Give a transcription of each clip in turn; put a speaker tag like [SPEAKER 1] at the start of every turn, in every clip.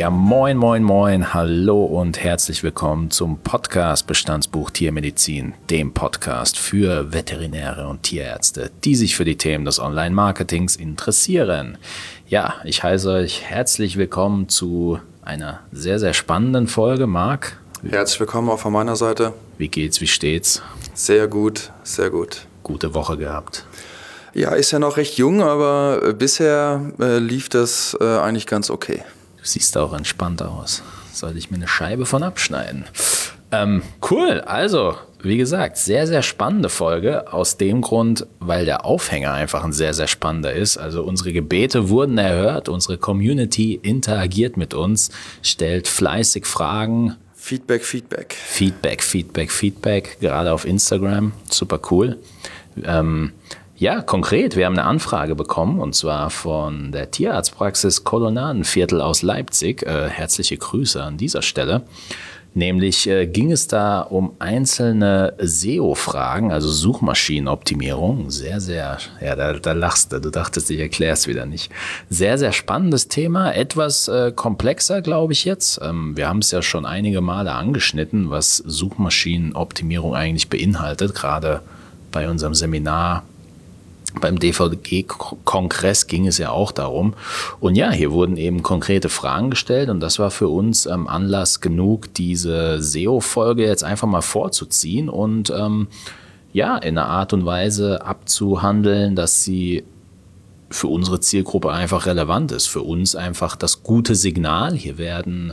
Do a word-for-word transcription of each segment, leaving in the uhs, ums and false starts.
[SPEAKER 1] Ja, moin, moin, moin, hallo und herzlich willkommen zum Podcast Bestandsbuch Tiermedizin, dem Podcast für Veterinäre und Tierärzte, die sich für die Themen des Online-Marketings interessieren. Ja, ich heiße euch herzlich willkommen zu einer sehr, sehr spannenden Folge. Marc?
[SPEAKER 2] Herzlich willkommen auch von meiner Seite.
[SPEAKER 1] Wie geht's, wie steht's?
[SPEAKER 2] Sehr gut, sehr gut.
[SPEAKER 1] Gute Woche gehabt.
[SPEAKER 2] Ja, ist ja noch recht jung, aber bisher äh, lief das äh, eigentlich ganz okay.
[SPEAKER 1] Du siehst auch entspannt aus. Sollte ich mir eine Scheibe von abschneiden. Ähm, cool, also wie gesagt, sehr, sehr spannende Folge. Aus dem Grund, weil der Aufhänger einfach ein sehr, sehr spannender ist. Also unsere Gebete wurden erhört, unsere Community interagiert mit uns, stellt fleißig Fragen.
[SPEAKER 2] Feedback, Feedback.
[SPEAKER 1] Feedback, Feedback, Feedback, gerade auf Instagram. Super cool. Ähm, Ja, konkret, wir haben eine Anfrage bekommen und zwar von der Tierarztpraxis Kolonnadenviertel aus Leipzig. Äh, herzliche Grüße an dieser Stelle. Nämlich äh, ging es da um einzelne S E O-Fragen, also Suchmaschinenoptimierung. Sehr, sehr, ja, da, da lachst du, du dachtest, ich erkläre es wieder nicht. Sehr, sehr spannendes Thema, etwas äh, komplexer, glaube ich jetzt. Ähm, wir haben es ja schon einige Male angeschnitten, was Suchmaschinenoptimierung eigentlich beinhaltet, gerade bei unserem Seminar. Beim D V G-Kongress ging es ja auch darum. Und ja, hier wurden eben konkrete Fragen gestellt und das war für uns ähm, Anlass genug, diese S E O-Folge jetzt einfach mal vorzuziehen und ähm, ja, in einer Art und Weise abzuhandeln, dass sie für unsere Zielgruppe einfach relevant ist. Für uns einfach das gute Signal. Hier werden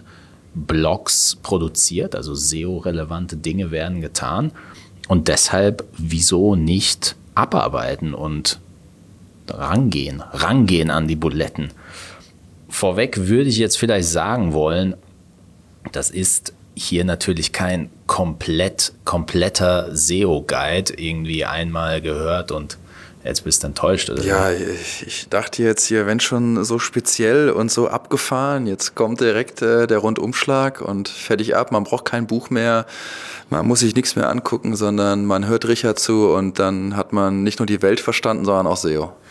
[SPEAKER 1] Blogs produziert, also S E O-relevante Dinge werden getan. Und deshalb, wieso nicht abarbeiten und rangehen, rangehen an die Buletten. Vorweg würde ich jetzt vielleicht sagen wollen, das ist hier natürlich kein komplett, kompletter S E O-Guide, irgendwie einmal gehört und jetzt bist du enttäuscht, oder?
[SPEAKER 2] Ja, ich, ich dachte jetzt hier, wenn schon so speziell und so abgefahren, jetzt kommt direkt äh, der Rundumschlag und fertig ab. Man braucht kein Buch mehr, man muss sich nichts mehr angucken, sondern man hört Richard zu und dann hat man nicht nur die Welt verstanden, sondern auch S E O.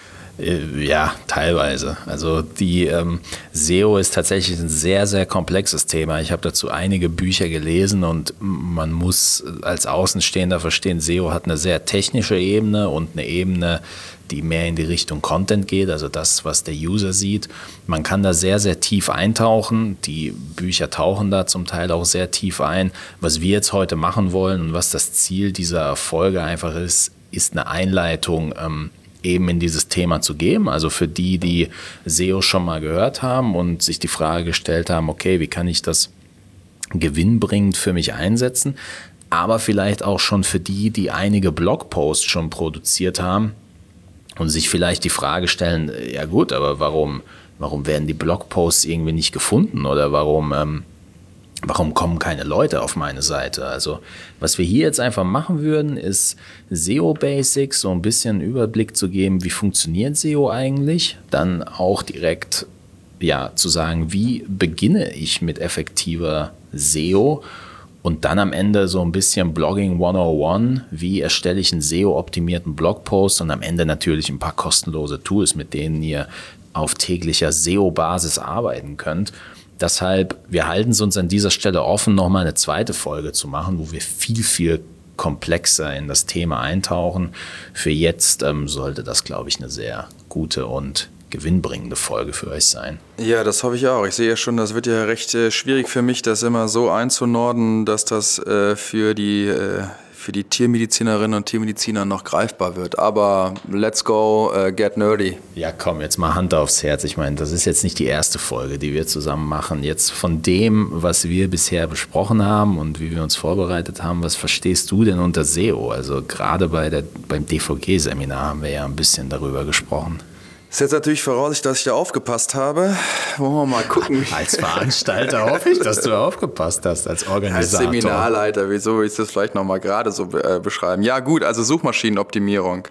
[SPEAKER 1] Ja, teilweise. Also die ähm, S E O ist tatsächlich ein sehr, sehr komplexes Thema. Ich habe dazu einige Bücher gelesen und man muss als Außenstehender verstehen, S E O hat eine sehr technische Ebene und eine Ebene, die mehr in die Richtung Content geht, also das, was der User sieht. Man kann da sehr, sehr tief eintauchen. Die Bücher tauchen da zum Teil auch sehr tief ein. Was wir jetzt heute machen wollen und was das Ziel dieser Folge einfach ist, ist eine Einleitung, ähm, eben in dieses Thema zu geben. Also für die, die S E O schon mal gehört haben und sich die Frage gestellt haben, okay, wie kann ich das gewinnbringend für mich einsetzen? Aber vielleicht auch schon für die, die einige Blogposts schon produziert haben und sich vielleicht die Frage stellen, ja gut, aber warum, warum werden die Blogposts irgendwie nicht gefunden oder warum ähm, Warum kommen keine Leute auf meine Seite? Also was wir hier jetzt einfach machen würden, ist S E O-Basics, so ein bisschen einen Überblick zu geben, wie funktioniert S E O eigentlich. Dann auch direkt ja, zu sagen, wie beginne ich mit effektiver S E O? Und dann am Ende so ein bisschen Blogging hunderteins, wie erstelle ich einen S E O-optimierten Blogpost und am Ende natürlich ein paar kostenlose Tools, mit denen ihr auf täglicher S E O-Basis arbeiten könnt. Deshalb, wir halten es uns an dieser Stelle offen, nochmal eine zweite Folge zu machen, wo wir viel, viel komplexer in das Thema eintauchen. Für jetzt ähm, sollte das, glaube ich, eine sehr gute und gewinnbringende Folge für euch sein.
[SPEAKER 2] Ja, das hoffe ich auch. Ich sehe ja schon, das wird ja recht äh, schwierig für mich, das immer so einzunorden, dass das äh, für die äh, für die Tiermedizinerinnen und Tiermediziner noch greifbar wird. Aber let's go, uh, get nerdy.
[SPEAKER 1] Ja, komm, jetzt mal Hand aufs Herz. Ich meine, das ist jetzt nicht die erste Folge, die wir zusammen machen. Jetzt von dem, was wir bisher besprochen haben und wie wir uns vorbereitet haben, was verstehst du denn unter S E O? Also gerade bei der, beim D V G-Seminar haben wir ja ein bisschen darüber gesprochen.
[SPEAKER 2] Das ist jetzt natürlich Voraussicht, dass ich da aufgepasst habe. Wollen wir mal gucken.
[SPEAKER 1] Als Veranstalter hoffe ich, dass du aufgepasst hast, als Organisator.
[SPEAKER 2] Als Seminarleiter, wieso will ich das vielleicht nochmal gerade so äh, beschreiben? Ja gut, also Suchmaschinenoptimierung.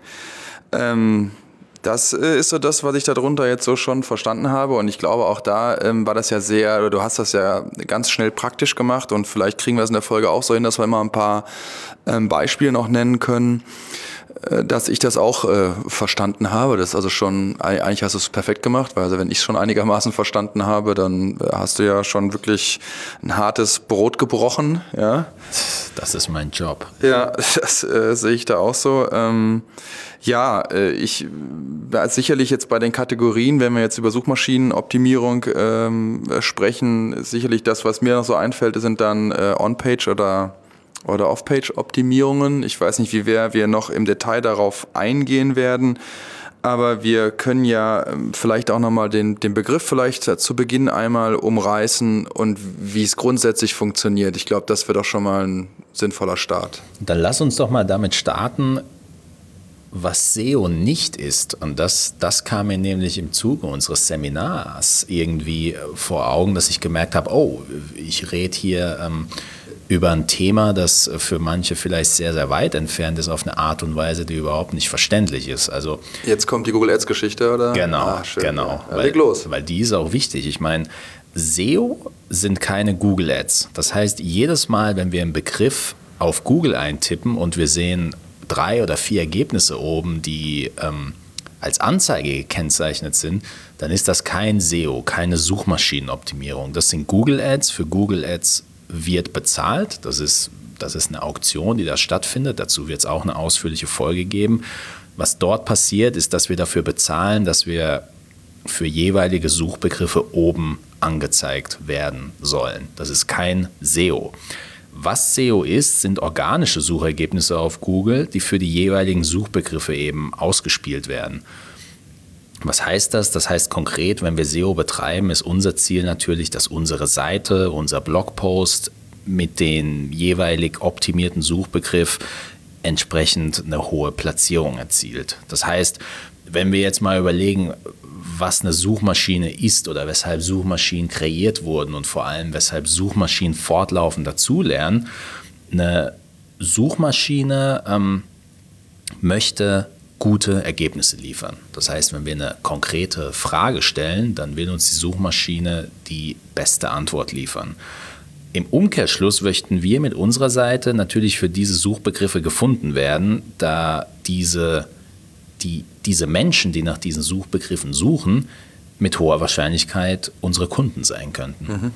[SPEAKER 2] Ähm, das äh, ist so das, was ich darunter jetzt so schon verstanden habe und ich glaube auch da ähm, war das ja sehr, oder du hast das ja ganz schnell praktisch gemacht und vielleicht kriegen wir es in der Folge auch so hin, dass wir immer ein paar ähm, Beispiele noch nennen können. dass ich das auch äh, verstanden habe. Das ist also schon, eigentlich hast du es perfekt gemacht, weil also wenn ich es schon einigermaßen verstanden habe, dann hast du ja schon wirklich ein hartes Brot gebrochen. Ja,
[SPEAKER 1] das ist mein Job.
[SPEAKER 2] Ja, das äh, sehe ich da auch so. Ähm, ja, äh, ich äh, sicherlich jetzt bei den Kategorien, wenn wir jetzt über Suchmaschinenoptimierung ähm, sprechen, sicherlich das, was mir noch so einfällt, sind dann äh, On-Page oder oder Off-Page-Optimierungen. Ich weiß nicht, wie wir, wir noch im Detail darauf eingehen werden, aber wir können ja vielleicht auch nochmal den, den Begriff vielleicht zu Beginn einmal umreißen und wie es grundsätzlich funktioniert. Ich glaube, das wird auch schon mal ein sinnvoller Start.
[SPEAKER 1] Dann lass uns doch mal damit starten, was S E O nicht ist. Und das, das kam mir nämlich im Zuge unseres Seminars irgendwie vor Augen, dass ich gemerkt habe, oh, ich rede hier ähm, über ein Thema, das für manche vielleicht sehr, sehr weit entfernt ist, auf eine Art und Weise, die überhaupt nicht verständlich ist. Also,
[SPEAKER 2] jetzt kommt die Google Ads-Geschichte, oder?
[SPEAKER 1] Genau,
[SPEAKER 2] ah, schön,
[SPEAKER 1] genau.
[SPEAKER 2] Ja.
[SPEAKER 1] Weil,
[SPEAKER 2] leg los.
[SPEAKER 1] Weil die ist auch wichtig. Ich meine, S E O sind keine Google Ads. Das heißt, jedes Mal, wenn wir einen Begriff auf Google eintippen und wir sehen drei oder vier Ergebnisse oben, die ähm, als Anzeige gekennzeichnet sind, dann ist das kein S E O, keine Suchmaschinenoptimierung. Das sind Google Ads. Für Google Ads wird bezahlt. Das ist, das ist eine Auktion, die da stattfindet. Dazu wird es auch eine ausführliche Folge geben. Was dort passiert, ist, dass wir dafür bezahlen, dass wir für jeweilige Suchbegriffe oben angezeigt werden sollen. Das ist kein S E O. Was S E O ist, sind organische Suchergebnisse auf Google, die für die jeweiligen Suchbegriffe eben ausgespielt werden. Was heißt das? Das heißt konkret, wenn wir S E O betreiben, ist unser Ziel natürlich, dass unsere Seite, unser Blogpost mit dem jeweilig optimierten Suchbegriff entsprechend eine hohe Platzierung erzielt. Das heißt, wenn wir jetzt mal überlegen, was eine Suchmaschine ist oder weshalb Suchmaschinen kreiert wurden und vor allem weshalb Suchmaschinen fortlaufend dazulernen, eine Suchmaschine ähm, möchte gute Ergebnisse liefern. Das heißt, wenn wir eine konkrete Frage stellen, dann will uns die Suchmaschine die beste Antwort liefern. Im Umkehrschluss möchten wir mit unserer Seite natürlich für diese Suchbegriffe gefunden werden, da diese, die, diese Menschen, die nach diesen Suchbegriffen suchen, mit hoher Wahrscheinlichkeit unsere Kunden sein könnten. Mhm.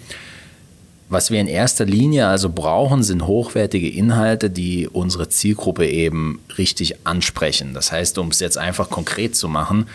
[SPEAKER 1] Was wir in erster Linie also brauchen, sind hochwertige Inhalte, die unsere Zielgruppe eben richtig ansprechen. Das heißt, um es jetzt einfach konkret zu machen,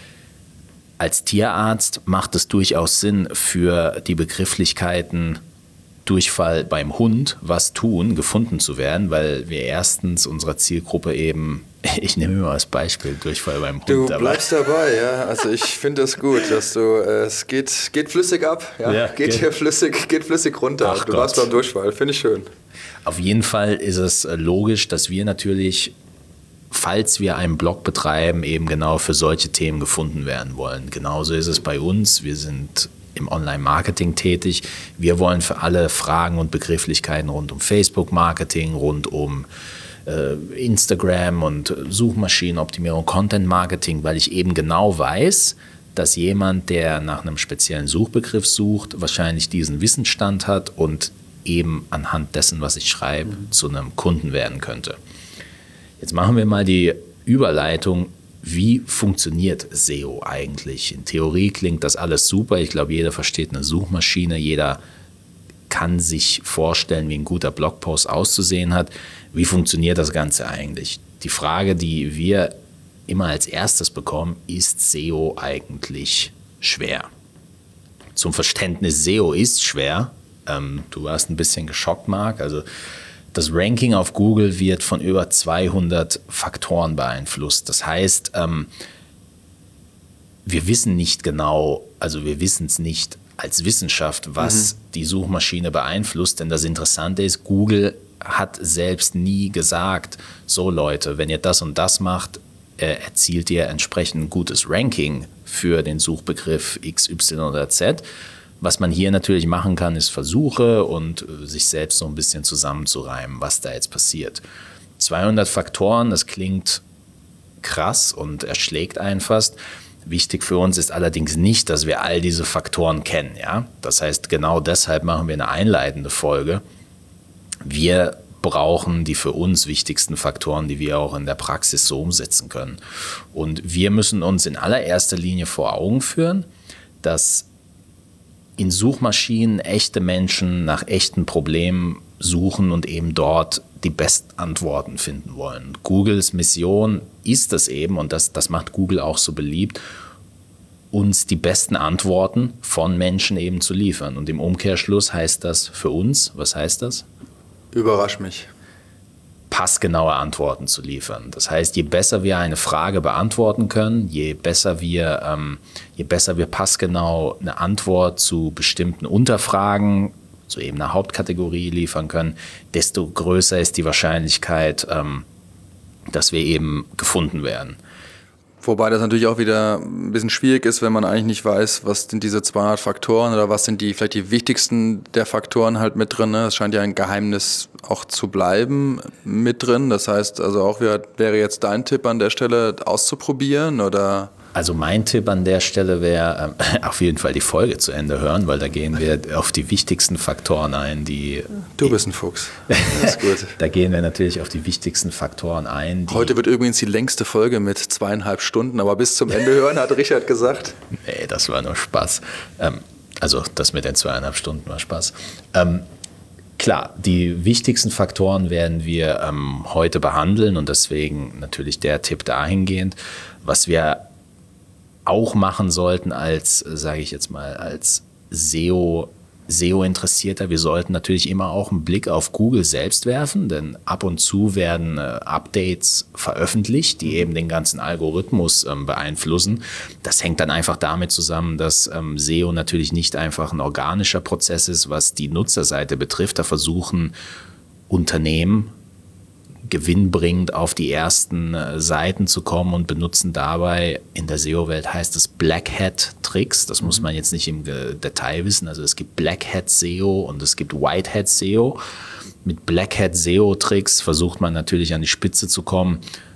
[SPEAKER 1] als Tierarzt macht es durchaus Sinn, für die Begrifflichkeiten Durchfall beim Hund, was tun, gefunden zu werden, weil wir erstens unserer Zielgruppe eben, ich nehme immer als Beispiel Durchfall beim Hund.
[SPEAKER 2] Du bleibst dabei, ja. Also ich finde es gut, dass du, äh, es geht, geht flüssig ab, ja. ja geht, geht hier flüssig, geht flüssig runter. Ach du Gott. Warst beim Durchfall, finde ich schön.
[SPEAKER 1] Auf jeden Fall ist es logisch, dass wir natürlich, falls wir einen Blog betreiben, eben genau für solche Themen gefunden werden wollen. Genauso ist es bei uns. Wir sind im Online-Marketing tätig. Wir wollen für alle Fragen und Begrifflichkeiten rund um Facebook-Marketing, rund um äh, Instagram und Suchmaschinenoptimierung, Content-Marketing, weil ich eben genau weiß, dass jemand, der nach einem speziellen Suchbegriff sucht, wahrscheinlich diesen Wissensstand hat und eben anhand dessen, was ich schreibe, mhm. zu einem Kunden werden könnte. Jetzt machen wir mal die Überleitung. Wie funktioniert S E O eigentlich? In Theorie klingt das alles super. Ich glaube, jeder versteht eine Suchmaschine. Jeder kann sich vorstellen, wie ein guter Blogpost auszusehen hat. Wie funktioniert das Ganze eigentlich? Die Frage, die wir immer als erstes bekommen, ist S E O eigentlich schwer? Zum Verständnis, S E O ist schwer. Ähm, du warst ein bisschen geschockt, Marc. Also das Ranking auf Google wird von über zweihundert Faktoren beeinflusst. Das heißt, ähm, wir wissen nicht genau, also wir wissen es nicht als Wissenschaft, was mhm. die Suchmaschine beeinflusst. Denn das Interessante ist, Google hat selbst nie gesagt, so Leute, wenn ihr das und das macht, äh, erzielt ihr entsprechend ein gutes Ranking für den Suchbegriff X, Y oder Z. Was man hier natürlich machen kann, ist Versuche und sich selbst so ein bisschen zusammenzureimen, was da jetzt passiert. zweihundert Faktoren, das klingt krass und erschlägt einen fast. Wichtig für uns ist allerdings nicht, dass wir all diese Faktoren kennen. Ja? Das heißt, genau deshalb machen wir eine einleitende Folge. Wir brauchen die für uns wichtigsten Faktoren, die wir auch in der Praxis so umsetzen können. Und wir müssen uns in allererster Linie vor Augen führen, dass in Suchmaschinen echte Menschen nach echten Problemen suchen und eben dort die besten Antworten finden wollen. Googles Mission ist es eben, und das, das macht Google auch so beliebt, uns die besten Antworten von Menschen eben zu liefern. Und im Umkehrschluss heißt das für uns, was heißt das?
[SPEAKER 2] Überrasch mich.
[SPEAKER 1] Passgenaue Antworten zu liefern. Das heißt, je besser wir eine Frage beantworten können, je besser wir, ähm, je besser wir passgenau eine Antwort zu bestimmten Unterfragen, zu eben einer Hauptkategorie liefern können, desto größer ist die Wahrscheinlichkeit, ähm, dass wir eben gefunden werden.
[SPEAKER 2] Wobei das natürlich auch wieder ein bisschen schwierig ist, wenn man eigentlich nicht weiß, was sind diese zweihundert Faktoren oder was sind die vielleicht die wichtigsten der Faktoren halt mit drin. Ne? Das scheint ja ein Geheimnis auch zu bleiben mit drin. Das heißt, also auch wäre jetzt dein Tipp an der Stelle auszuprobieren oder?
[SPEAKER 1] Also mein Tipp an der Stelle wäre, äh, auf jeden Fall die Folge zu Ende hören, weil da gehen wir auf die wichtigsten Faktoren ein, die...
[SPEAKER 2] Du bist ein Fuchs. Das ist gut.
[SPEAKER 1] Da gehen wir natürlich auf die wichtigsten Faktoren ein. Die
[SPEAKER 2] Heute wird übrigens die längste Folge mit zweieinhalb Stunden, aber bis zum Ende hören, hat Richard gesagt.
[SPEAKER 1] Nee, das war nur Spaß. Ähm, also das mit den zweieinhalb Stunden war Spaß. Ähm, Klar, die wichtigsten Faktoren werden wir ähm, heute behandeln und deswegen natürlich der Tipp dahingehend, was wir auch machen sollten als, sage ich jetzt mal, als S E O, S E O-Interessierter. Wir sollten natürlich immer auch einen Blick auf Google selbst werfen, denn ab und zu werden äh, Updates veröffentlicht, die eben den ganzen Algorithmus ähm, beeinflussen. Das hängt dann einfach damit zusammen, dass ähm, S E O natürlich nicht einfach ein organischer Prozess ist, was die Nutzerseite betrifft. Da versuchen Unternehmen gewinnbringend auf die ersten äh, Seiten zu kommen und benutzen dabei, in der S E O-Welt heißt es Black Hat-Tricks. Das muss man jetzt nicht im äh, Detail wissen. Also es gibt Black Hat S E O und es gibt White Hat S E O. Mit Black Hat S E O-Tricks versucht man natürlich an die Spitze zu kommen,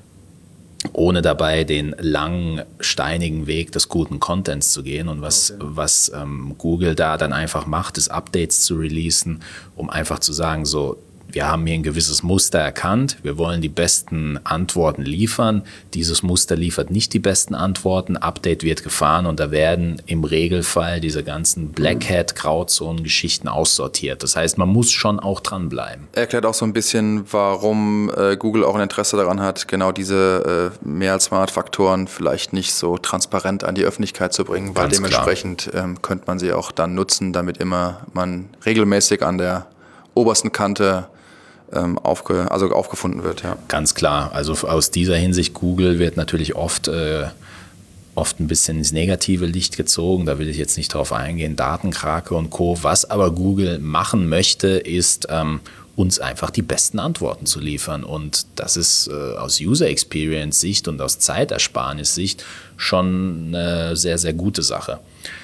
[SPEAKER 1] ohne dabei den langen, steinigen Weg des guten Contents zu gehen. Und was, okay. was ähm, Google da dann einfach macht, ist Updates zu releasen, um einfach zu sagen, so, wir haben hier ein gewisses Muster erkannt, wir wollen die besten Antworten liefern. Dieses Muster liefert nicht die besten Antworten, Update wird gefahren und da werden im Regelfall diese ganzen Black Hat, Grauzonen-Geschichten aussortiert. Das heißt, man muss schon auch dranbleiben.
[SPEAKER 2] Erklärt auch so ein bisschen, warum äh, Google auch ein Interesse daran hat, genau diese äh, mehr als zweihundert Faktoren vielleicht nicht so transparent an die Öffentlichkeit zu bringen, weil Ganz dementsprechend ähm, könnte man sie auch dann nutzen, damit immer man regelmäßig an der obersten Kante Aufge, also aufgefunden wird, ja.
[SPEAKER 1] Ganz klar. Also aus dieser Hinsicht, Google wird natürlich oft, äh, oft ein bisschen ins negative Licht gezogen. Da will ich jetzt nicht drauf eingehen, Datenkrake und Co. Was aber Google machen möchte, ist, ähm, uns einfach die besten Antworten zu liefern. Und das ist äh, aus User Experience Sicht und aus Zeitersparnis Sicht schon eine sehr, sehr gute Sache.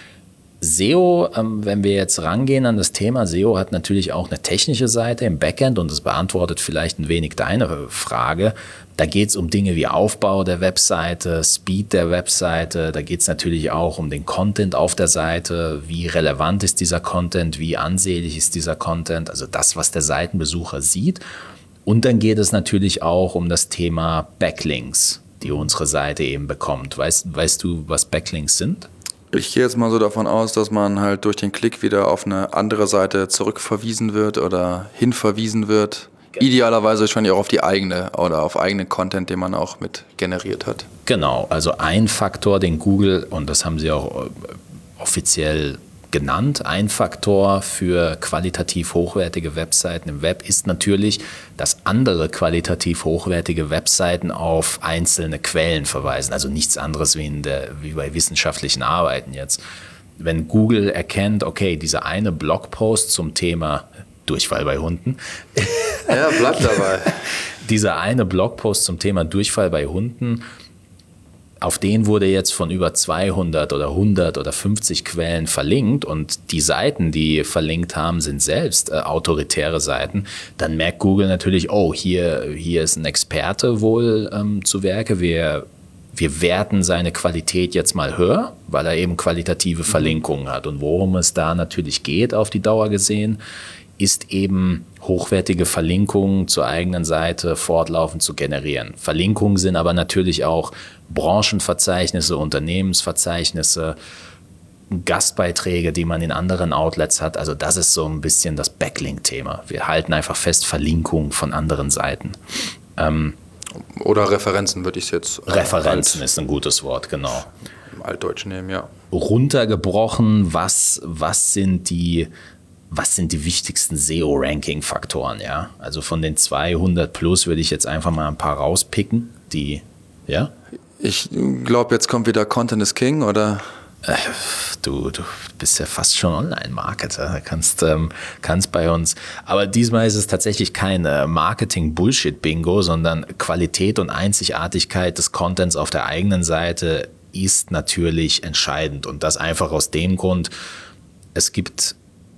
[SPEAKER 1] S E O, ähm, wenn wir jetzt rangehen an das Thema, S E O hat natürlich auch eine technische Seite im Backend und das beantwortet vielleicht ein wenig deine Frage. Da geht es um Dinge wie Aufbau der Webseite, Speed der Webseite, da geht es natürlich auch um den Content auf der Seite, wie relevant ist dieser Content, wie ansehlich ist dieser Content, also das, was der Seitenbesucher sieht. Und dann geht es natürlich auch um das Thema Backlinks, die unsere Seite eben bekommt. Weißt, weißt du, was Backlinks sind?
[SPEAKER 2] Ich gehe jetzt mal so davon aus, dass man halt durch den Klick wieder auf eine andere Seite zurückverwiesen wird oder hinverwiesen wird. Genau. Idealerweise schon auch auf die eigene oder auf eigenen Content, den man auch mit generiert hat.
[SPEAKER 1] Genau, also ein Faktor, den Google, und das haben sie auch offiziell genannt, ein Faktor für qualitativ hochwertige Webseiten im Web ist natürlich, dass andere qualitativ hochwertige Webseiten auf einzelne Quellen verweisen. Also nichts anderes wie, in der, wie bei wissenschaftlichen Arbeiten jetzt. Wenn Google erkennt, okay, dieser eine Blogpost zum Thema Durchfall bei Hunden.
[SPEAKER 2] Ja, bleibt dabei.
[SPEAKER 1] Dieser eine Blogpost zum Thema Durchfall bei Hunden, auf den wurde jetzt von über zweihundert oder hundert oder fünfzig Quellen verlinkt und die Seiten, die verlinkt haben, sind selbst äh, autoritäre Seiten, dann merkt Google natürlich, oh, hier, hier ist ein Experte wohl ähm, zu Werke, wir, wir werten seine Qualität jetzt mal höher, weil er eben qualitative Verlinkungen hat. Und worum es da natürlich geht auf die Dauer gesehen, ist eben hochwertige Verlinkungen zur eigenen Seite fortlaufend zu generieren. Verlinkungen sind aber natürlich auch Branchenverzeichnisse, Unternehmensverzeichnisse, Gastbeiträge, die man in anderen Outlets hat. Also das ist so ein bisschen das Backlink-Thema. Wir halten einfach fest Verlinkungen von anderen Seiten. Ähm,
[SPEAKER 2] Oder Referenzen würde ich es jetzt.
[SPEAKER 1] Referenzen ist ein gutes Wort, genau.
[SPEAKER 2] Im Altdeutschen nehmen, ja.
[SPEAKER 1] Runtergebrochen, was, was sind die, was sind die wichtigsten S E O-Ranking-Faktoren, ja? Also von den zweihundert plus würde ich jetzt einfach mal ein paar rauspicken, die, ja?
[SPEAKER 2] Ich glaube, jetzt kommt wieder Content is King, oder?
[SPEAKER 1] Du, du bist ja fast schon Online-Marketer, kannst, ähm, kannst bei uns. Aber diesmal ist es tatsächlich kein äh, Marketing-Bullshit-Bingo, sondern Qualität und Einzigartigkeit des Contents auf der eigenen Seite ist natürlich entscheidend. Und das einfach aus dem Grund, es gibt,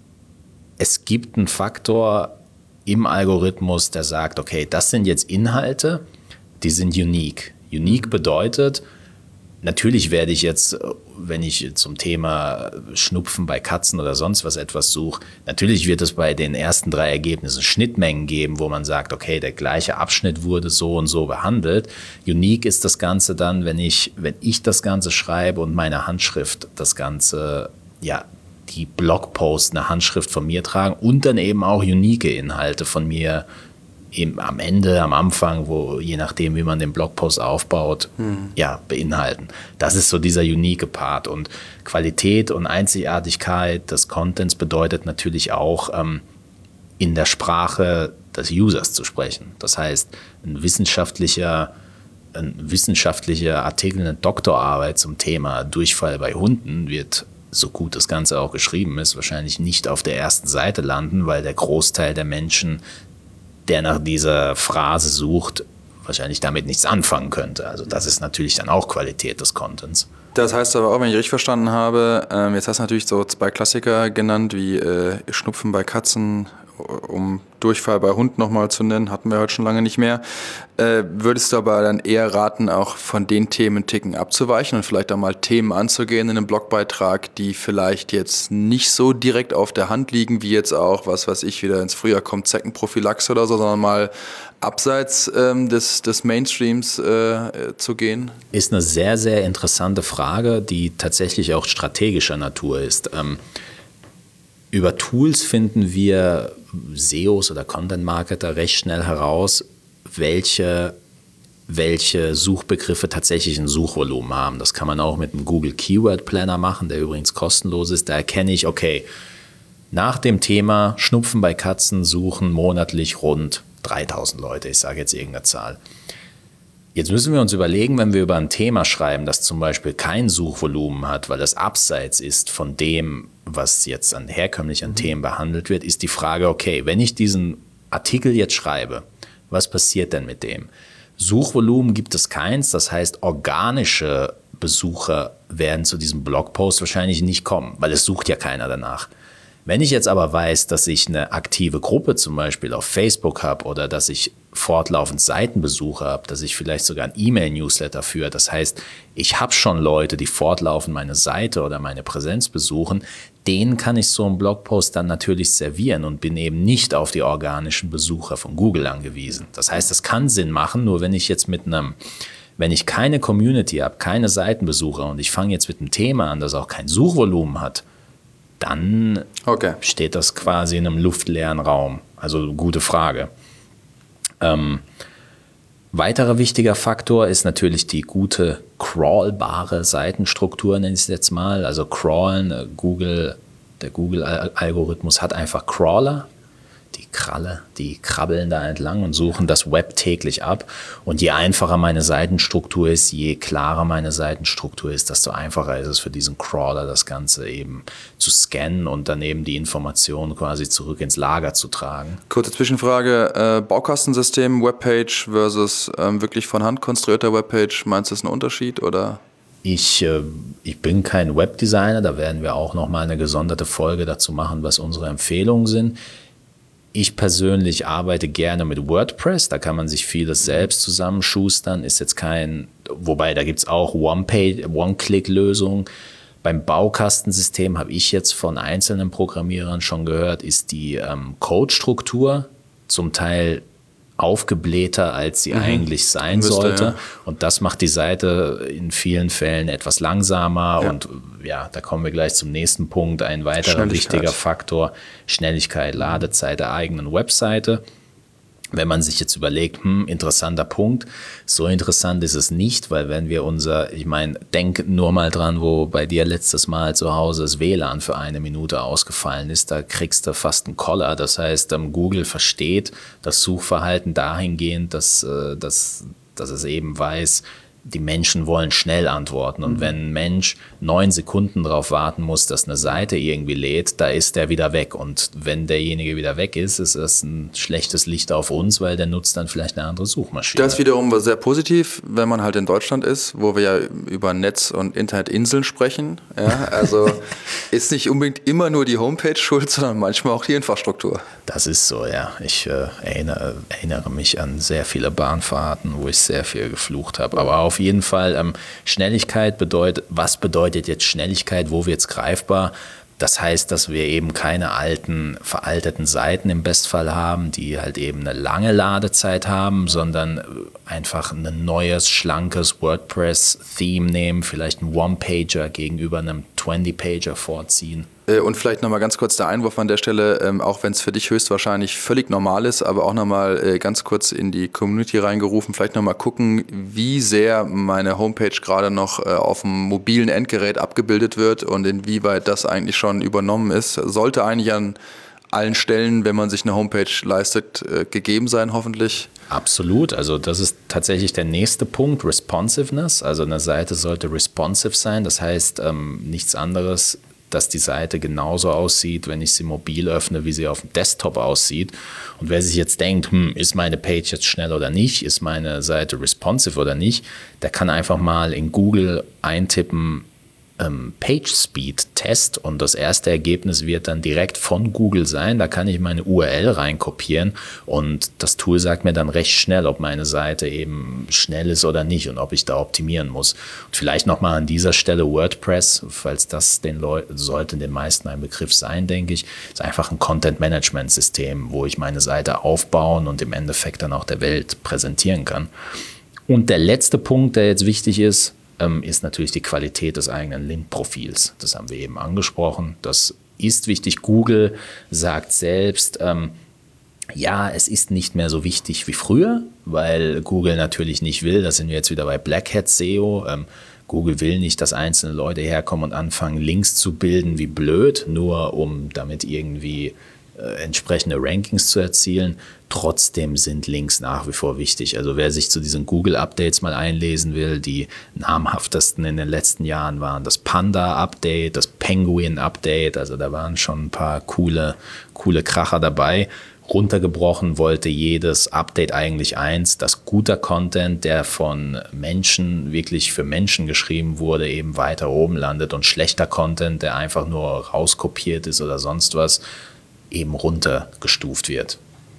[SPEAKER 1] es gibt einen Faktor im Algorithmus, der sagt, okay, das sind jetzt Inhalte, die sind unique. Unique bedeutet, natürlich werde ich jetzt, wenn ich zum Thema Schnupfen bei Katzen oder sonst was etwas suche, natürlich wird es bei den ersten drei Ergebnissen Schnittmengen geben, wo man sagt, okay, der gleiche Abschnitt wurde so und so behandelt. Unique ist das Ganze dann, wenn ich, wenn ich das Ganze schreibe und meine Handschrift das Ganze, ja, die Blogposts eine Handschrift von mir tragen und dann eben auch unique Inhalte von mir Im, am Ende, am Anfang, wo je nachdem, wie man den Blogpost aufbaut, hm. ja, beinhalten. Das ist so dieser unique Part. Und Qualität und Einzigartigkeit des Contents bedeutet natürlich auch, ähm, in der Sprache des Users zu sprechen. Das heißt, ein wissenschaftlicher, ein wissenschaftlicher Artikel, eine Doktorarbeit zum Thema Durchfall bei Hunden wird, so gut das Ganze auch geschrieben ist, wahrscheinlich nicht auf der ersten Seite landen, weil der Großteil der Menschen, der nach dieser Phrase sucht, wahrscheinlich damit nichts anfangen könnte. Also das ist natürlich dann auch Qualität des Contents.
[SPEAKER 2] Das heißt aber auch, wenn ich richtig verstanden habe, ähm, jetzt hast du natürlich so zwei Klassiker genannt, wie äh, Schnupfen bei Katzen, um Durchfall bei Hund nochmal zu nennen, hatten wir heute schon lange nicht mehr. Äh, würdest du aber dann eher raten, auch von den Themen Ticken abzuweichen und vielleicht auch mal Themen anzugehen in einem Blogbeitrag, die vielleicht jetzt nicht so direkt auf der Hand liegen, wie jetzt auch, was weiß ich, wieder ins Frühjahr kommt, Zeckenprophylaxe oder so, sondern mal abseits ähm, des, des Mainstreams äh, zu gehen?
[SPEAKER 1] Ist eine sehr, sehr interessante Frage, die tatsächlich auch strategischer Natur ist. Ähm, über Tools finden wir S E Os oder Content-Marketer recht schnell heraus, welche, welche Suchbegriffe tatsächlich ein Suchvolumen haben. Das kann man auch mit einem Google Keyword Planner machen, der übrigens kostenlos ist. Da erkenne ich, okay, nach dem Thema Schnupfen bei Katzen suchen monatlich rund dreitausend Leute. Ich sage jetzt irgendeine Zahl. Jetzt müssen wir uns überlegen, wenn wir über ein Thema schreiben, das zum Beispiel kein Suchvolumen hat, weil es abseits ist von dem, was jetzt an herkömmlichen mhm. Themen behandelt wird, ist die Frage, okay, wenn ich diesen Artikel jetzt schreibe, was passiert denn mit dem? Suchvolumen gibt es keins, das heißt, organische Besucher werden zu diesem Blogpost wahrscheinlich nicht kommen, weil es sucht ja keiner danach. Wenn ich jetzt aber weiß, dass ich eine aktive Gruppe zum Beispiel auf Facebook habe oder dass ich fortlaufend Seitenbesuche habe, dass ich vielleicht sogar ein E-Mail-Newsletter führe, das heißt, ich habe schon Leute, die fortlaufend meine Seite oder meine Präsenz besuchen, denen kann ich so einen Blogpost dann natürlich servieren und bin eben nicht auf die organischen Besucher von Google angewiesen. Das heißt, das kann Sinn machen, nur wenn ich jetzt mit einem, wenn ich keine Community habe, keine Seitenbesucher und ich fange jetzt mit einem Thema an, das auch kein Suchvolumen hat, dann okay. steht das quasi in einem luftleeren Raum. Also gute Frage. Ähm, weiterer wichtiger Faktor ist natürlich die gute crawlbare Seitenstruktur, nenne ich es jetzt mal. Also crawlen, Google, der Google-Algorithmus hat einfach Crawler, die Kralle, die krabbeln da entlang und suchen das Web täglich ab. Und je einfacher meine Seitenstruktur ist, je klarer meine Seitenstruktur ist, desto einfacher ist es für diesen Crawler, das Ganze eben zu scannen und dann eben die Informationen quasi zurück ins Lager zu tragen.
[SPEAKER 2] Kurze Zwischenfrage, äh, Baukastensystem, Webpage versus ähm, wirklich von Hand konstruierter Webpage, meinst du, das ist ein Unterschied oder?
[SPEAKER 1] Ich, äh, ich bin kein Webdesigner, da werden wir auch nochmal eine gesonderte Folge dazu machen, was unsere Empfehlungen sind. Ich persönlich arbeite gerne mit WordPress, da kann man sich vieles selbst zusammenschustern, ist jetzt kein, wobei da gibt es auch One-Page, One-Click-Lösungen. Beim Baukastensystem habe ich jetzt von einzelnen Programmierern schon gehört, ist die ähm, Code-Struktur zum Teil aufgeblähter, als sie mhm. eigentlich sein Müsste, sollte. Ja. Und das macht die Seite in vielen Fällen etwas langsamer. Ja. Und ja, da kommen wir gleich zum nächsten Punkt. Ein weiterer wichtiger Faktor, Schnelligkeit, Ladezeit der eigenen Webseite. Wenn man sich jetzt überlegt, hm, interessanter Punkt, so interessant ist es nicht, weil wenn wir unser, ich meine, denk nur mal dran, wo bei dir letztes Mal zu Hause das W L A N für eine Minute ausgefallen ist, da kriegst du fast einen Koller. Das heißt, Google versteht das Suchverhalten dahingehend, dass, dass, dass es eben weiß, die Menschen wollen schnell antworten. Und mhm. wenn ein Mensch neun Sekunden darauf warten muss, dass eine Seite irgendwie lädt, da ist der wieder weg. Und wenn derjenige wieder weg ist, ist das ein schlechtes Licht auf uns, weil der nutzt dann vielleicht eine andere Suchmaschine.
[SPEAKER 2] Das wiederum war sehr positiv, wenn man halt in Deutschland ist, wo wir ja über Netz- und Internetinseln sprechen. Ja, also ist nicht unbedingt immer nur die Homepage schuld, sondern manchmal auch die Infrastruktur.
[SPEAKER 1] Das ist so, ja. Ich äh, erinnere, erinnere mich an sehr viele Bahnfahrten, wo ich sehr viel geflucht habe. Aber auf jeden Fall ähm, Schnelligkeit bedeutet, was bedeutet jetzt Schnelligkeit, wo wird es greifbar? Das heißt, dass wir eben keine alten, veralteten Seiten im Bestfall haben, die halt eben eine lange Ladezeit haben, sondern einfach ein neues, schlankes WordPress-Theme nehmen, vielleicht einen One-Pager gegenüber einem zwanzig-Pager vorziehen.
[SPEAKER 2] Und vielleicht nochmal ganz kurz der Einwurf an der Stelle, ähm, auch wenn es für dich höchstwahrscheinlich völlig normal ist, aber auch nochmal äh, ganz kurz in die Community reingerufen, vielleicht nochmal gucken, wie sehr meine Homepage gerade noch äh, auf dem mobilen Endgerät abgebildet wird und inwieweit das eigentlich schon übernommen ist. Sollte eigentlich an allen Stellen, wenn man sich eine Homepage leistet, äh, gegeben sein, hoffentlich.
[SPEAKER 1] Absolut, also das ist tatsächlich der nächste Punkt, Responsiveness. Also eine Seite sollte responsive sein, das heißt ähm, nichts anderes, dass die Seite genauso aussieht, wenn ich sie mobil öffne, wie sie auf dem Desktop aussieht. Und wer sich jetzt denkt, hm, ist meine Page jetzt schnell oder nicht, ist meine Seite responsive oder nicht, der kann einfach mal in Google eintippen, ähm, Page Speed Test, und das erste Ergebnis wird dann direkt von Google sein. Da kann ich meine U R L reinkopieren und das Tool sagt mir dann recht schnell, ob meine Seite eben schnell ist oder nicht und ob ich da optimieren muss. Und vielleicht nochmal an dieser Stelle WordPress, falls das den Leuten, sollte den meisten ein Begriff sein, denke ich, ist einfach ein Content-Management-System, wo ich meine Seite aufbauen und im Endeffekt dann auch der Welt präsentieren kann. Und der letzte Punkt, der jetzt wichtig ist, ist natürlich die Qualität des eigenen Link-Profils. Das haben wir eben angesprochen. Das ist wichtig. Google sagt selbst, ähm, ja, es ist nicht mehr so wichtig wie früher, weil Google natürlich nicht will, da sind wir jetzt wieder bei Black Hat S E O, ähm, Google will nicht, dass einzelne Leute herkommen und anfangen, Links zu bilden wie blöd, nur um damit irgendwie äh, entsprechende Rankings zu erzielen. Trotzdem sind Links nach wie vor wichtig. Also wer sich zu diesen Google-Updates mal einlesen will, die namhaftesten in den letzten Jahren waren das Panda-Update, das Penguin-Update, also da waren schon ein paar coole, coole Kracher dabei. Runtergebrochen wollte jedes Update eigentlich eins, dass guter Content, der von Menschen, wirklich für Menschen geschrieben wurde, eben weiter oben landet und schlechter Content, der einfach nur rauskopiert ist oder sonst was, eben runtergestuft wird.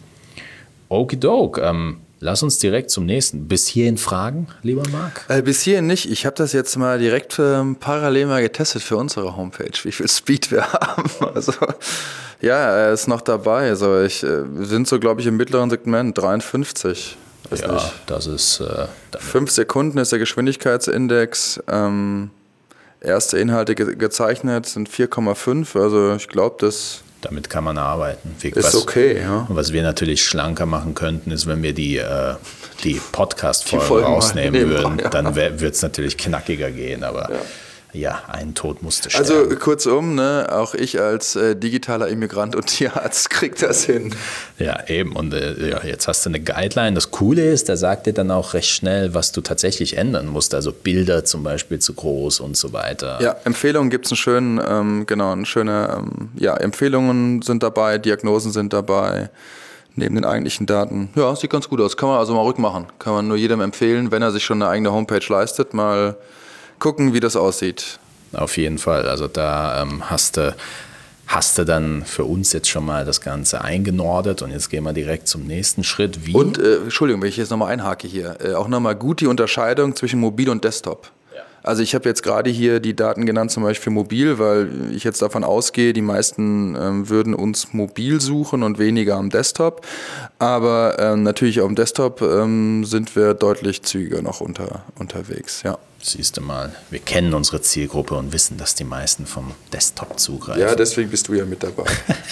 [SPEAKER 1] Okidok, ähm, lass uns direkt zum nächsten. Bis hierhin Fragen, lieber Marc?
[SPEAKER 2] Äh, bis hierhin nicht. Ich habe das jetzt mal direkt ähm, parallel mal getestet für unsere Homepage, wie viel Speed wir haben. Also ja, er ist noch dabei. Also ich, äh, wir sind so, glaube ich, im mittleren Segment, dreiundfünfzig. Weiß
[SPEAKER 1] ja,
[SPEAKER 2] nicht.
[SPEAKER 1] das ist... Äh,
[SPEAKER 2] Fünf Sekunden ist der Geschwindigkeitsindex. Ähm, erste Inhalte ge- gezeichnet sind vier Komma fünf. Also ich glaube, das...
[SPEAKER 1] Damit kann man arbeiten.
[SPEAKER 2] Ist was, okay, ja.
[SPEAKER 1] Was wir natürlich schlanker machen könnten, ist, wenn wir die, äh, die Podcast-Folgen rausnehmen würden. Ja. Dann wird es natürlich knackiger gehen, aber ja. ja, ein Tod musste sterben.
[SPEAKER 2] Also kurzum, ne, auch ich als äh, digitaler Immigrant und Tierarzt krieg das hin.
[SPEAKER 1] Ja, eben. Und äh, ja, jetzt hast du eine Guideline. Das Coole ist, der sagt dir dann auch recht schnell, was du tatsächlich ändern musst. Also Bilder zum Beispiel zu groß und so weiter.
[SPEAKER 2] Ja, Empfehlungen gibt es einen schönen, ähm, genau, eine schöne, ähm, ja, Empfehlungen sind dabei, Diagnosen sind dabei, neben den eigentlichen Daten. Ja, sieht ganz gut aus. Kann man also mal rückmachen. Kann man nur jedem empfehlen, wenn er sich schon eine eigene Homepage leistet, mal gucken, wie das aussieht.
[SPEAKER 1] Auf jeden Fall. Also da ähm, hast du hast du dann für uns jetzt schon mal das Ganze eingenordet und jetzt gehen wir direkt zum nächsten Schritt. Wie?
[SPEAKER 2] Und, äh, Entschuldigung, wenn ich jetzt nochmal einhake hier, äh, auch nochmal gut die Unterscheidung zwischen Mobil und Desktop. Ja. Also ich habe jetzt gerade hier die Daten genannt, zum Beispiel mobil, weil ich jetzt davon ausgehe, die meisten ähm, würden uns mobil suchen und weniger am Desktop. Aber ähm, natürlich auf dem Desktop ähm, sind wir deutlich zügiger noch unter, unterwegs, ja.
[SPEAKER 1] Siehst du mal, wir kennen unsere Zielgruppe und wissen, dass die meisten vom Desktop zugreifen.
[SPEAKER 2] Ja, deswegen bist du ja mit dabei.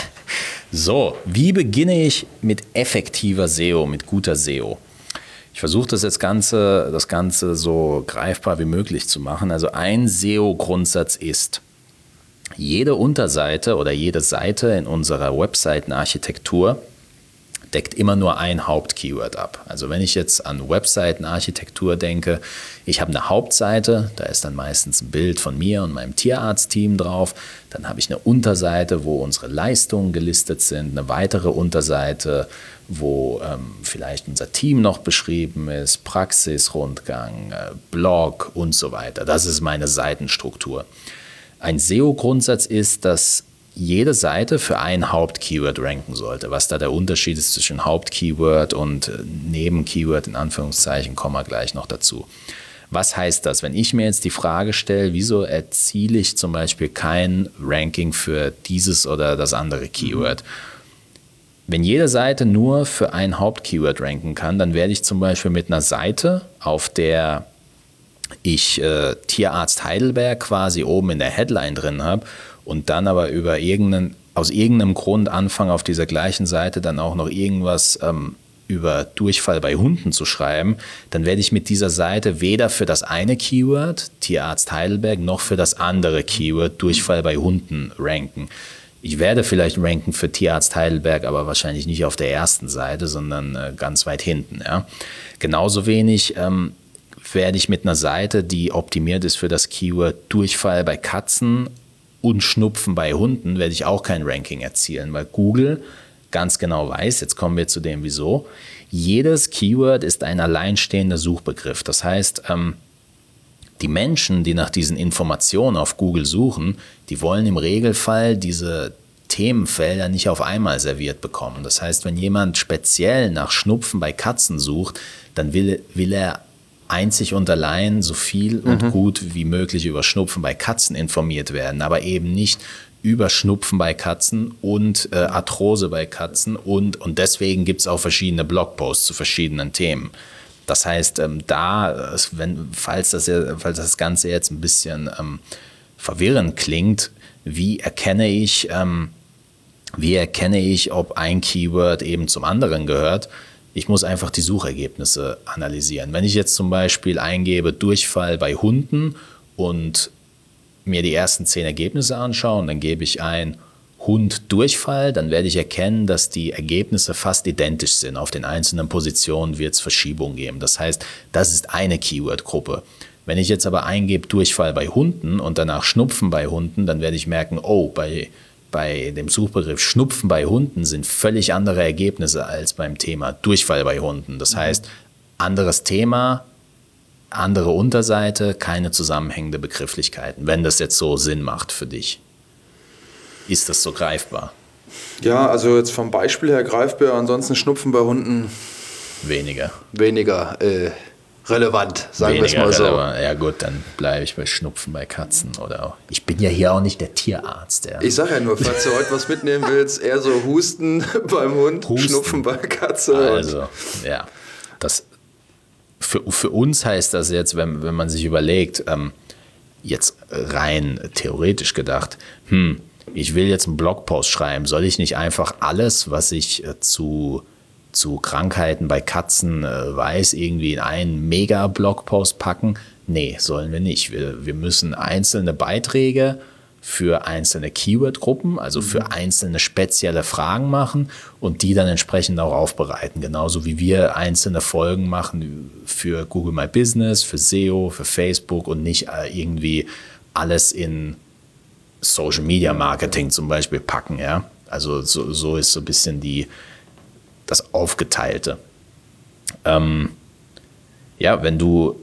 [SPEAKER 1] So, wie beginne ich mit effektiver S E O, mit guter S E O? Ich versuche das jetzt Ganze, das Ganze so greifbar wie möglich zu machen. Also ein S E O-Grundsatz ist, jede Unterseite oder jede Seite in unserer Webseitenarchitektur deckt immer nur ein Hauptkeyword ab. Also wenn ich jetzt an Webseitenarchitektur denke, ich habe eine Hauptseite, da ist dann meistens ein Bild von mir und meinem Tierarztteam drauf. Dann habe ich eine Unterseite, wo unsere Leistungen gelistet sind, eine weitere Unterseite, wo ähm, vielleicht unser Team noch beschrieben ist, Praxisrundgang, äh, Blog und so weiter. Das ist meine Seitenstruktur. Ein S E O-Grundsatz ist, dass jede Seite für ein Hauptkeyword ranken sollte. Was da der Unterschied ist zwischen Hauptkeyword und Nebenkeyword, in Anführungszeichen, kommen wir gleich noch dazu. Was heißt das? Wenn ich mir jetzt die Frage stelle, wieso erziele ich zum Beispiel kein Ranking für dieses oder das andere Keyword? Wenn jede Seite nur für ein Hauptkeyword ranken kann, dann werde ich zum Beispiel mit einer Seite, auf der ich äh, Tierarzt Heidelberg quasi oben in der Headline drin habe und dann aber über irgendeinen, aus irgendeinem Grund anfange, auf dieser gleichen Seite dann auch noch irgendwas ähm, über Durchfall bei Hunden zu schreiben, dann werde ich mit dieser Seite weder für das eine Keyword, Tierarzt Heidelberg, noch für das andere Keyword, Durchfall bei Hunden, ranken. Ich werde vielleicht ranken für Tierarzt Heidelberg, aber wahrscheinlich nicht auf der ersten Seite, sondern äh, ganz weit hinten. Ja. Genauso wenig ähm, werde ich mit einer Seite, die optimiert ist für das Keyword Durchfall bei Katzen und Schnupfen bei Hunden, werde ich auch kein Ranking erzielen, weil Google ganz genau weiß, jetzt kommen wir zu dem Wieso, jedes Keyword ist ein alleinstehender Suchbegriff. Das heißt, ähm, die Menschen, die nach diesen Informationen auf Google suchen, die wollen im Regelfall diese Themenfelder nicht auf einmal serviert bekommen. Das heißt, wenn jemand speziell nach Schnupfen bei Katzen sucht, dann will, will er einzig und allein so viel und mhm. gut wie möglich über Schnupfen bei Katzen informiert werden, aber eben nicht über Schnupfen bei Katzen und äh, Arthrose bei Katzen und, und deswegen gibt es auch verschiedene Blogposts zu verschiedenen Themen. Das heißt, ähm, da, wenn, falls, das, falls das Ganze jetzt ein bisschen ähm, verwirrend klingt, wie erkenne ich, ähm, wie erkenne ich, ob ein Keyword eben zum anderen gehört? Ich muss einfach die Suchergebnisse analysieren. Wenn ich jetzt zum Beispiel eingebe Durchfall bei Hunden und mir die ersten zehn Ergebnisse anschaue und dann gebe ich ein Hund Durchfall, dann werde ich erkennen, dass die Ergebnisse fast identisch sind. Auf den einzelnen Positionen wird es Verschiebungen geben. Das heißt, das ist eine Keyword-Gruppe. Wenn ich jetzt aber eingebe Durchfall bei Hunden und danach Schnupfen bei Hunden, dann werde ich merken, oh, bei Bei dem Suchbegriff Schnupfen bei Hunden sind völlig andere Ergebnisse als beim Thema Durchfall bei Hunden. Das heißt, anderes Thema, andere Unterseite, keine zusammenhängende Begrifflichkeiten, wenn das jetzt so Sinn macht für dich. Ist das so greifbar?
[SPEAKER 2] Ja, also jetzt vom Beispiel her greifbar, ansonsten Schnupfen bei Hunden
[SPEAKER 1] weniger.
[SPEAKER 2] Weniger äh, relevant, sagen wir es mal so. Relevant.
[SPEAKER 1] Ja gut, dann bleibe ich bei Schnupfen bei Katzen. Oder auch. Ich bin ja hier auch nicht der Tierarzt. Ja.
[SPEAKER 2] Ich sage ja nur, falls du heute was mitnehmen willst, eher so Husten beim Hund, Husten. Schnupfen bei Katze.
[SPEAKER 1] Also, ja. Das, für, für uns heißt das jetzt, wenn, wenn man sich überlegt, ähm, jetzt rein theoretisch gedacht, hm, ich will jetzt einen Blogpost schreiben, soll ich nicht einfach alles, was ich äh, zu... zu Krankheiten bei Katzen äh, weiß, irgendwie in einen Mega-Blogpost packen? Nee, sollen wir nicht. Wir, wir müssen einzelne Beiträge für einzelne Keyword-Gruppen, also für mhm. einzelne spezielle Fragen machen und die dann entsprechend auch aufbereiten. Genauso wie wir einzelne Folgen machen für Google My Business, für S E O, für Facebook und nicht äh, irgendwie alles in Social Media Marketing zum Beispiel packen. Ja? Also so, so ist so ein bisschen die das Aufgeteilte. Ähm, ja, wenn du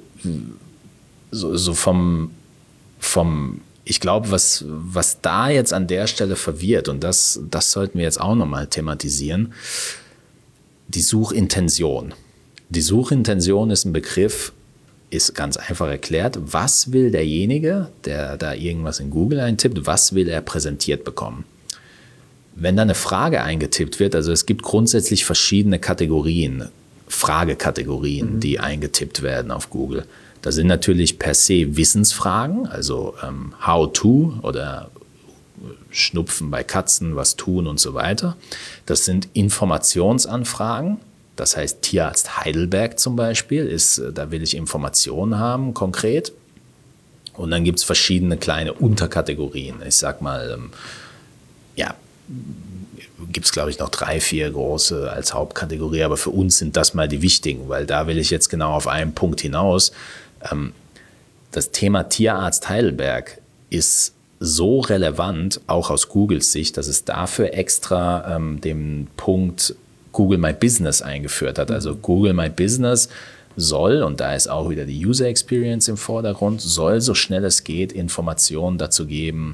[SPEAKER 1] so, so vom, vom, ich glaube, was, was da jetzt an der Stelle verwirrt, und das, das sollten wir jetzt auch nochmal thematisieren, die Suchintention. Die Suchintention ist ein Begriff, ist ganz einfach erklärt, was will derjenige, der da irgendwas in Google eintippt, was will er präsentiert bekommen? Wenn da eine Frage eingetippt wird, also es gibt grundsätzlich verschiedene Kategorien, Fragekategorien, mhm. die eingetippt werden auf Google. Da sind natürlich per se Wissensfragen, also ähm, how to oder Schnupfen bei Katzen, was tun und so weiter. Das sind Informationsanfragen. Das heißt, Tierarzt Heidelberg zum Beispiel, ist, da will ich Informationen haben, konkret. Und dann gibt es verschiedene kleine Unterkategorien. Ich sag mal, ähm, ja, gibt es, glaube ich, noch drei, vier große als Hauptkategorie. Aber für uns sind das mal die wichtigen, weil da will ich jetzt genau auf einen Punkt hinaus. Ähm, das Thema Tierarzt Heidelberg ist so relevant, auch aus Googles Sicht, dass es dafür extra ähm, den Punkt Google My Business eingeführt hat. Also Google My Business soll, und da ist auch wieder die User Experience im Vordergrund, soll so schnell es geht Informationen dazu geben,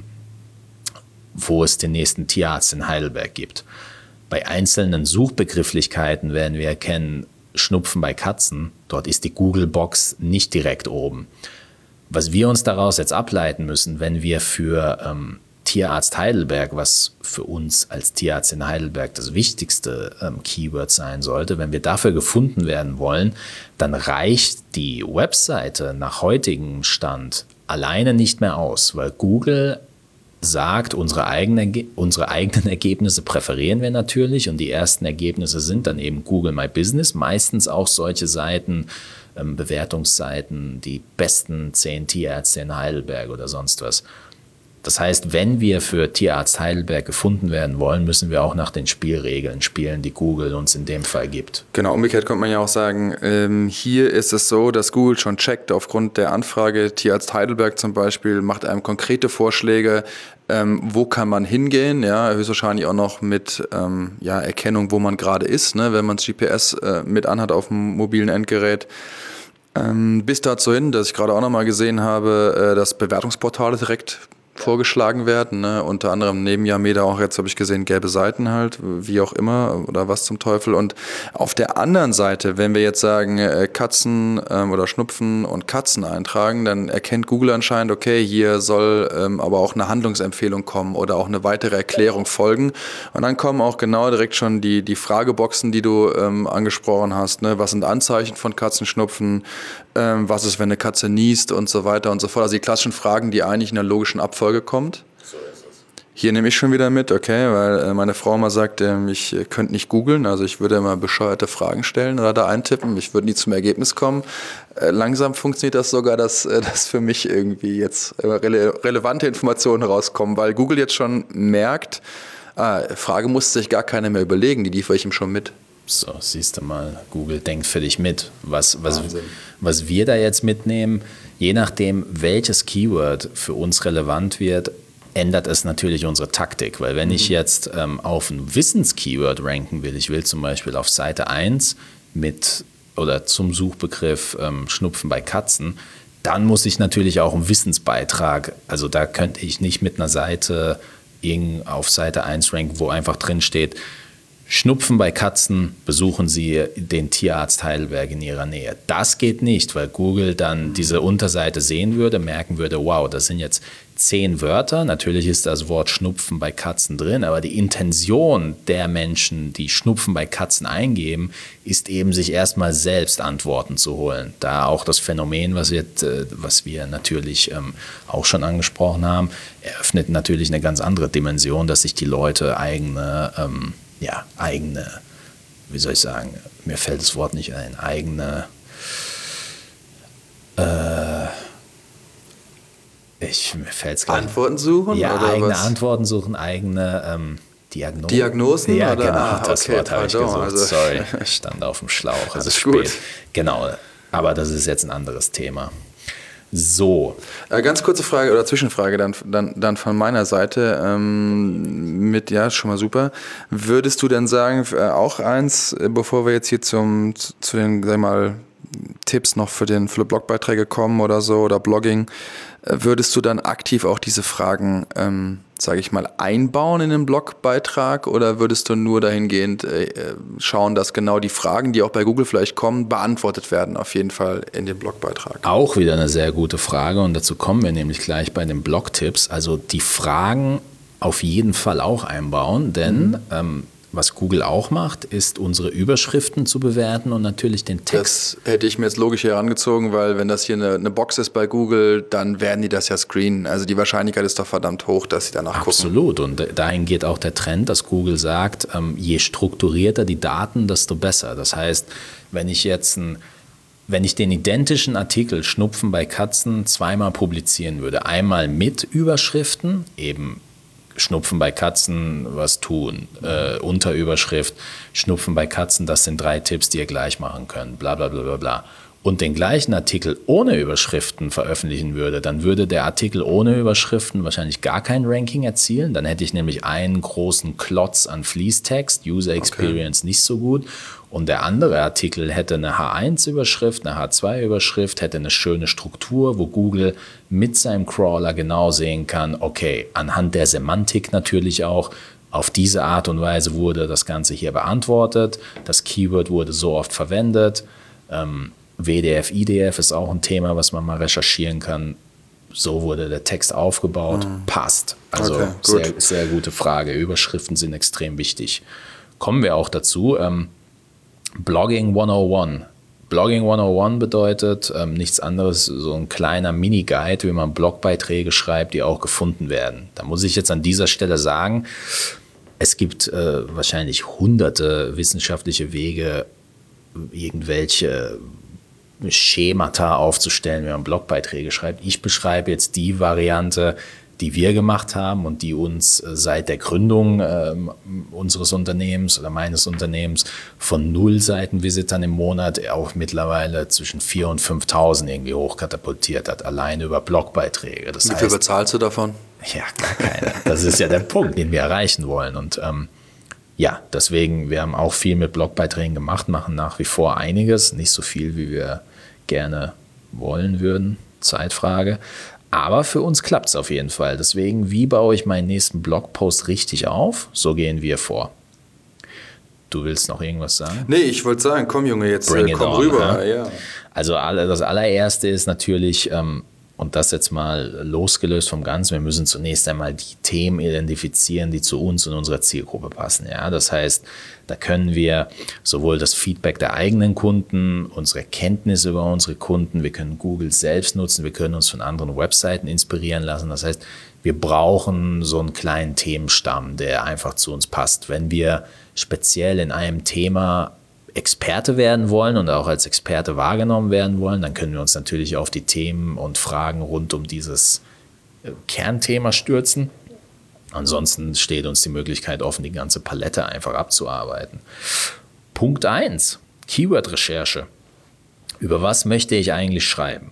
[SPEAKER 1] wo es den nächsten Tierarzt in Heidelberg gibt. Bei einzelnen Suchbegrifflichkeiten werden wir erkennen, Schnupfen bei Katzen, dort ist die Google-Box nicht direkt oben. Was wir uns daraus jetzt ableiten müssen, wenn wir für ähm, Tierarzt Heidelberg, was für uns als Tierarzt in Heidelberg das wichtigste ähm, Keyword sein sollte, wenn wir dafür gefunden werden wollen, dann reicht die Webseite nach heutigem Stand alleine nicht mehr aus, weil Google sagt, unsere eigenen, unsere eigenen Ergebnisse präferieren wir natürlich und die ersten Ergebnisse sind dann eben Google My Business, meistens auch solche Seiten, ähm, Bewertungsseiten, die besten zehn Tierärzte in Heidelberg oder sonst was. Das heißt, wenn wir für Tierarzt Heidelberg gefunden werden wollen, müssen wir auch nach den Spielregeln spielen, die Google uns in dem Fall gibt.
[SPEAKER 2] Genau, umgekehrt könnte man ja auch sagen, ähm, hier ist es so, dass Google schon checkt aufgrund der Anfrage, Tierarzt Heidelberg zum Beispiel macht einem konkrete Vorschläge, ähm, wo kann man hingehen, ja, höchstwahrscheinlich auch noch mit ähm, ja, Erkennung, wo man gerade ist, ne, wenn man das G P S äh, mit anhat auf dem mobilen Endgerät. Ähm, bis dazu hin, dass ich gerade auch nochmal gesehen habe, äh, dass Bewertungsportale direkt vorgeschlagen werden, ne? Unter anderem neben Yameda auch, jetzt habe ich gesehen, gelbe Seiten halt, wie auch immer oder was zum Teufel. Und auf der anderen Seite, wenn wir jetzt sagen, äh, Katzen ähm, oder Schnupfen und Katzen eintragen, dann erkennt Google anscheinend, okay, hier soll ähm, aber auch eine Handlungsempfehlung kommen oder auch eine weitere Erklärung folgen. Und dann kommen auch genau direkt schon die, die Frageboxen, die du ähm, angesprochen hast, ne? Was sind Anzeichen von Katzenschnupfen, ähm, was ist, wenn eine Katze niest und so weiter und so fort. Also die klassischen Fragen, die eigentlich in einer logischen Abfolge kommt. So ist es. Hier nehme ich schon wieder mit, okay, weil äh, meine Frau mal sagt, äh, ich äh, könnte nicht googeln, also ich würde immer bescheuerte Fragen stellen oder da eintippen, ich würde nie zum Ergebnis kommen. Äh, langsam funktioniert das sogar, dass, äh, dass für mich irgendwie jetzt äh, rele- relevante Informationen rauskommen, weil Google jetzt schon merkt, ah, Frage muss sich gar keiner mehr überlegen, die liefere ich ihm schon mit.
[SPEAKER 1] So, siehst du mal, Google denkt für dich mit. Was, was, was wir da jetzt mitnehmen, je nachdem, welches Keyword für uns relevant wird, ändert es natürlich unsere Taktik. Weil wenn mhm. ich jetzt ähm, auf ein Wissenskeyword ranken will, ich will zum Beispiel auf Seite eins mit oder zum Suchbegriff ähm, Schnupfen bei Katzen, dann muss ich natürlich auch einen Wissensbeitrag, also da könnte ich nicht mit einer Seite auf Seite eins ranken, wo einfach drin steht, Schnupfen bei Katzen, besuchen Sie den Tierarzt Heidelberg in Ihrer Nähe. Das geht nicht, weil Google dann diese Unterseite sehen würde, merken würde, wow, das sind jetzt zehn Wörter. Natürlich ist das Wort Schnupfen bei Katzen drin, aber die Intention der Menschen, die Schnupfen bei Katzen eingeben, ist eben, sich erstmal selbst Antworten zu holen. Da auch das Phänomen, was wir, was wir natürlich ähm, auch schon angesprochen haben, eröffnet natürlich eine ganz andere Dimension, dass sich die Leute eigene ähm, ja, eigene, wie soll ich sagen, mir fällt das Wort nicht ein, eigene, äh, ich, mir fällt es gar nicht.
[SPEAKER 2] Antworten suchen?
[SPEAKER 1] Ja,
[SPEAKER 2] oder
[SPEAKER 1] eigene
[SPEAKER 2] was?
[SPEAKER 1] Antworten suchen, eigene ähm, Diagnosen.
[SPEAKER 2] Diagnosen?
[SPEAKER 1] Ja,
[SPEAKER 2] oder?
[SPEAKER 1] genau,
[SPEAKER 2] ah,
[SPEAKER 1] das
[SPEAKER 2] okay,
[SPEAKER 1] Wort habe ich
[SPEAKER 2] pardon,
[SPEAKER 1] gesucht,
[SPEAKER 2] also.
[SPEAKER 1] sorry, ich stand auf dem Schlauch, es ist spät.
[SPEAKER 2] Gut.
[SPEAKER 1] Genau, aber das ist jetzt ein anderes Thema. So.
[SPEAKER 2] Äh, ganz kurze Frage oder Zwischenfrage dann, dann, dann von meiner Seite ähm, mit, ja, schon mal super. Würdest du denn sagen, äh, auch eins, äh, bevor wir jetzt hier zum, zu den, sag ich mal, Tipps noch für, den, für Blogbeiträge kommen oder so oder Blogging, äh, würdest du dann aktiv auch diese Fragen, ähm, sage ich mal, einbauen in den Blogbeitrag oder würdest du nur dahingehend äh, schauen, dass genau die Fragen, die auch bei Google vielleicht kommen, beantwortet werden auf jeden Fall in dem Blogbeitrag?
[SPEAKER 1] Auch wieder eine sehr gute Frage und dazu kommen wir nämlich gleich bei den Blogtipps. Also die Fragen auf jeden Fall auch einbauen, denn mhm. ähm, was Google auch macht, ist unsere Überschriften zu bewerten und natürlich den Text.
[SPEAKER 2] Das hätte ich mir jetzt logisch herangezogen, weil wenn das hier eine, eine Box ist bei Google, dann werden die das ja screenen. Also die Wahrscheinlichkeit ist doch verdammt hoch, dass sie danach gucken.
[SPEAKER 1] Absolut. Und dahin geht auch der Trend, dass Google sagt, ähm, je strukturierter die Daten, desto besser. Das heißt, wenn ich jetzt ein Wenn ich den identischen Artikel Schnupfen bei Katzen zweimal publizieren würde, einmal mit Überschriften, eben Schnupfen bei Katzen, was tun, äh, Unterüberschrift, Schnupfen bei Katzen, das sind drei Tipps, die ihr gleich machen könnt, bla bla bla bla bla. Und den gleichen Artikel ohne Überschriften veröffentlichen würde, dann würde der Artikel ohne Überschriften wahrscheinlich gar kein Ranking erzielen. Dann hätte ich nämlich einen großen Klotz an Fließtext, User Experience okay. nicht so gut. Und der andere Artikel hätte eine H eins Überschrift, eine H zwei Überschrift, hätte eine schöne Struktur, wo Google mit seinem Crawler genau sehen kann, okay, anhand der Semantik natürlich auch, auf diese Art und Weise wurde das Ganze hier beantwortet, das Keyword wurde so oft verwendet, ähm, W D F, I D F ist auch ein Thema, was man mal recherchieren kann. So wurde der Text aufgebaut, mhm. passt. Also okay, gut. sehr, sehr gute Frage. Überschriften sind extrem wichtig. Kommen wir auch dazu. Ähm, Blogging hundertundeins. Blogging hundertundeins bedeutet ähm, nichts anderes, so ein kleiner Mini-Guide, wie man Blogbeiträge schreibt, die auch gefunden werden. Da muss ich jetzt an dieser Stelle sagen, es gibt äh, wahrscheinlich hunderte wissenschaftliche Wege, irgendwelche Schemata aufzustellen, wenn man Blogbeiträge schreibt. Ich beschreibe jetzt die Variante, die wir gemacht haben und die uns seit der Gründung äh, unseres Unternehmens oder meines Unternehmens von null Seitenvisitern im Monat auf mittlerweile zwischen viertausend und fünftausend irgendwie hochkatapultiert hat, alleine über Blogbeiträge. Das
[SPEAKER 2] Wie viel heißt, bezahlst du davon?
[SPEAKER 1] Ja, gar keine. Das ist ja der Punkt, den wir erreichen wollen. Und ähm, ja, deswegen, wir haben auch viel mit Blogbeiträgen gemacht, machen nach wie vor einiges, nicht so viel, wie wir gerne wollen würden, Zeitfrage. Aber für uns klappt es auf jeden Fall. Deswegen, wie baue ich meinen nächsten Blogpost richtig auf? So gehen wir vor. Du willst noch irgendwas sagen?
[SPEAKER 2] Nee, ich wollte sagen, komm Junge, jetzt äh, komm on, rüber.
[SPEAKER 1] Ja? Ja. Also das allererste ist natürlich, ähm, und das jetzt mal losgelöst vom Ganzen, wir müssen zunächst einmal die Themen identifizieren, die zu uns und unserer Zielgruppe passen. Ja? Das heißt, da können wir sowohl das Feedback der eigenen Kunden, unsere Kenntnisse über unsere Kunden, wir können Google selbst nutzen, wir können uns von anderen Webseiten inspirieren lassen. Das heißt, wir brauchen so einen kleinen Themenstamm, der einfach zu uns passt. Wenn wir speziell in einem Thema Experte werden wollen und auch als Experte wahrgenommen werden wollen, dann können wir uns natürlich auf die Themen und Fragen rund um dieses Kernthema stürzen. Ansonsten steht uns die Möglichkeit offen, die ganze Palette einfach abzuarbeiten. Punkt eins, Keyword-Recherche. Über was möchte ich eigentlich schreiben?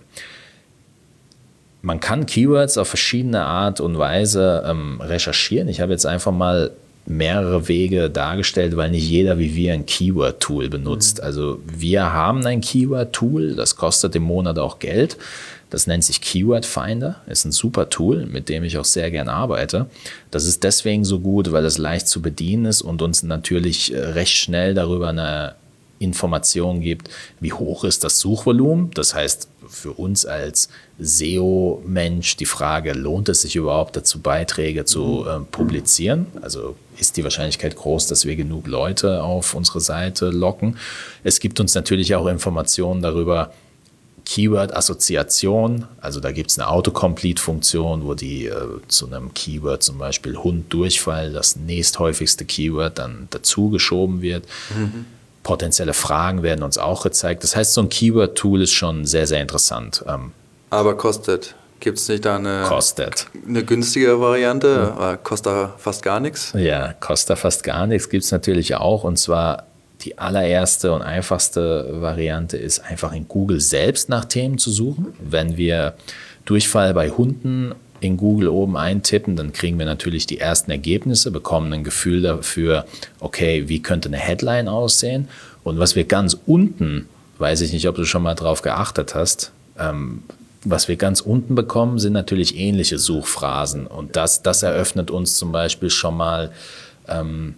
[SPEAKER 1] Man kann Keywords auf verschiedene Art und Weise ähm, recherchieren. Ich habe jetzt einfach mal mehrere Wege dargestellt, weil nicht jeder wie wir ein Keyword-Tool benutzt. Also wir haben ein Keyword-Tool, das kostet im Monat auch Geld. Das nennt sich Keyword Finder, ist ein super Tool, mit dem ich auch sehr gerne arbeite. Das ist deswegen so gut, weil es leicht zu bedienen ist und uns natürlich recht schnell darüber eine Information gibt, wie hoch ist das Suchvolumen. Das heißt, für uns als S E O-Mensch die Frage, lohnt es sich überhaupt dazu, Beiträge zu äh, publizieren? Also ist die Wahrscheinlichkeit groß, dass wir genug Leute auf unsere Seite locken. Es gibt uns natürlich auch Informationen darüber, Keyword-Assoziation, also da gibt es eine Autocomplete-Funktion, wo die äh, zu einem Keyword, zum Beispiel Hund, Durchfall, das nächsthäufigste Keyword dann dazu geschoben wird. Mhm. Potenzielle Fragen werden uns auch gezeigt. Das heißt, so ein Keyword-Tool ist schon sehr, sehr interessant. Ähm,
[SPEAKER 2] Aber kostet. Gibt es nicht da eine,
[SPEAKER 1] kostet.
[SPEAKER 2] eine günstige Variante? Mhm. Kostet fast gar nichts?
[SPEAKER 1] Ja, kostet fast gar nichts. Gibt es natürlich auch. Und zwar die allererste und einfachste Variante ist einfach in Google selbst nach Themen zu suchen. Wenn wir Durchfall bei Hunden in Google oben eintippen, dann kriegen wir natürlich die ersten Ergebnisse, bekommen ein Gefühl dafür, okay, wie könnte eine Headline aussehen? Und was wir ganz unten weiß ich nicht, ob du schon mal drauf geachtet hast. Ähm, was wir ganz unten bekommen, sind natürlich ähnliche Suchphrasen. Und das, das eröffnet uns zum Beispiel schon mal ähm,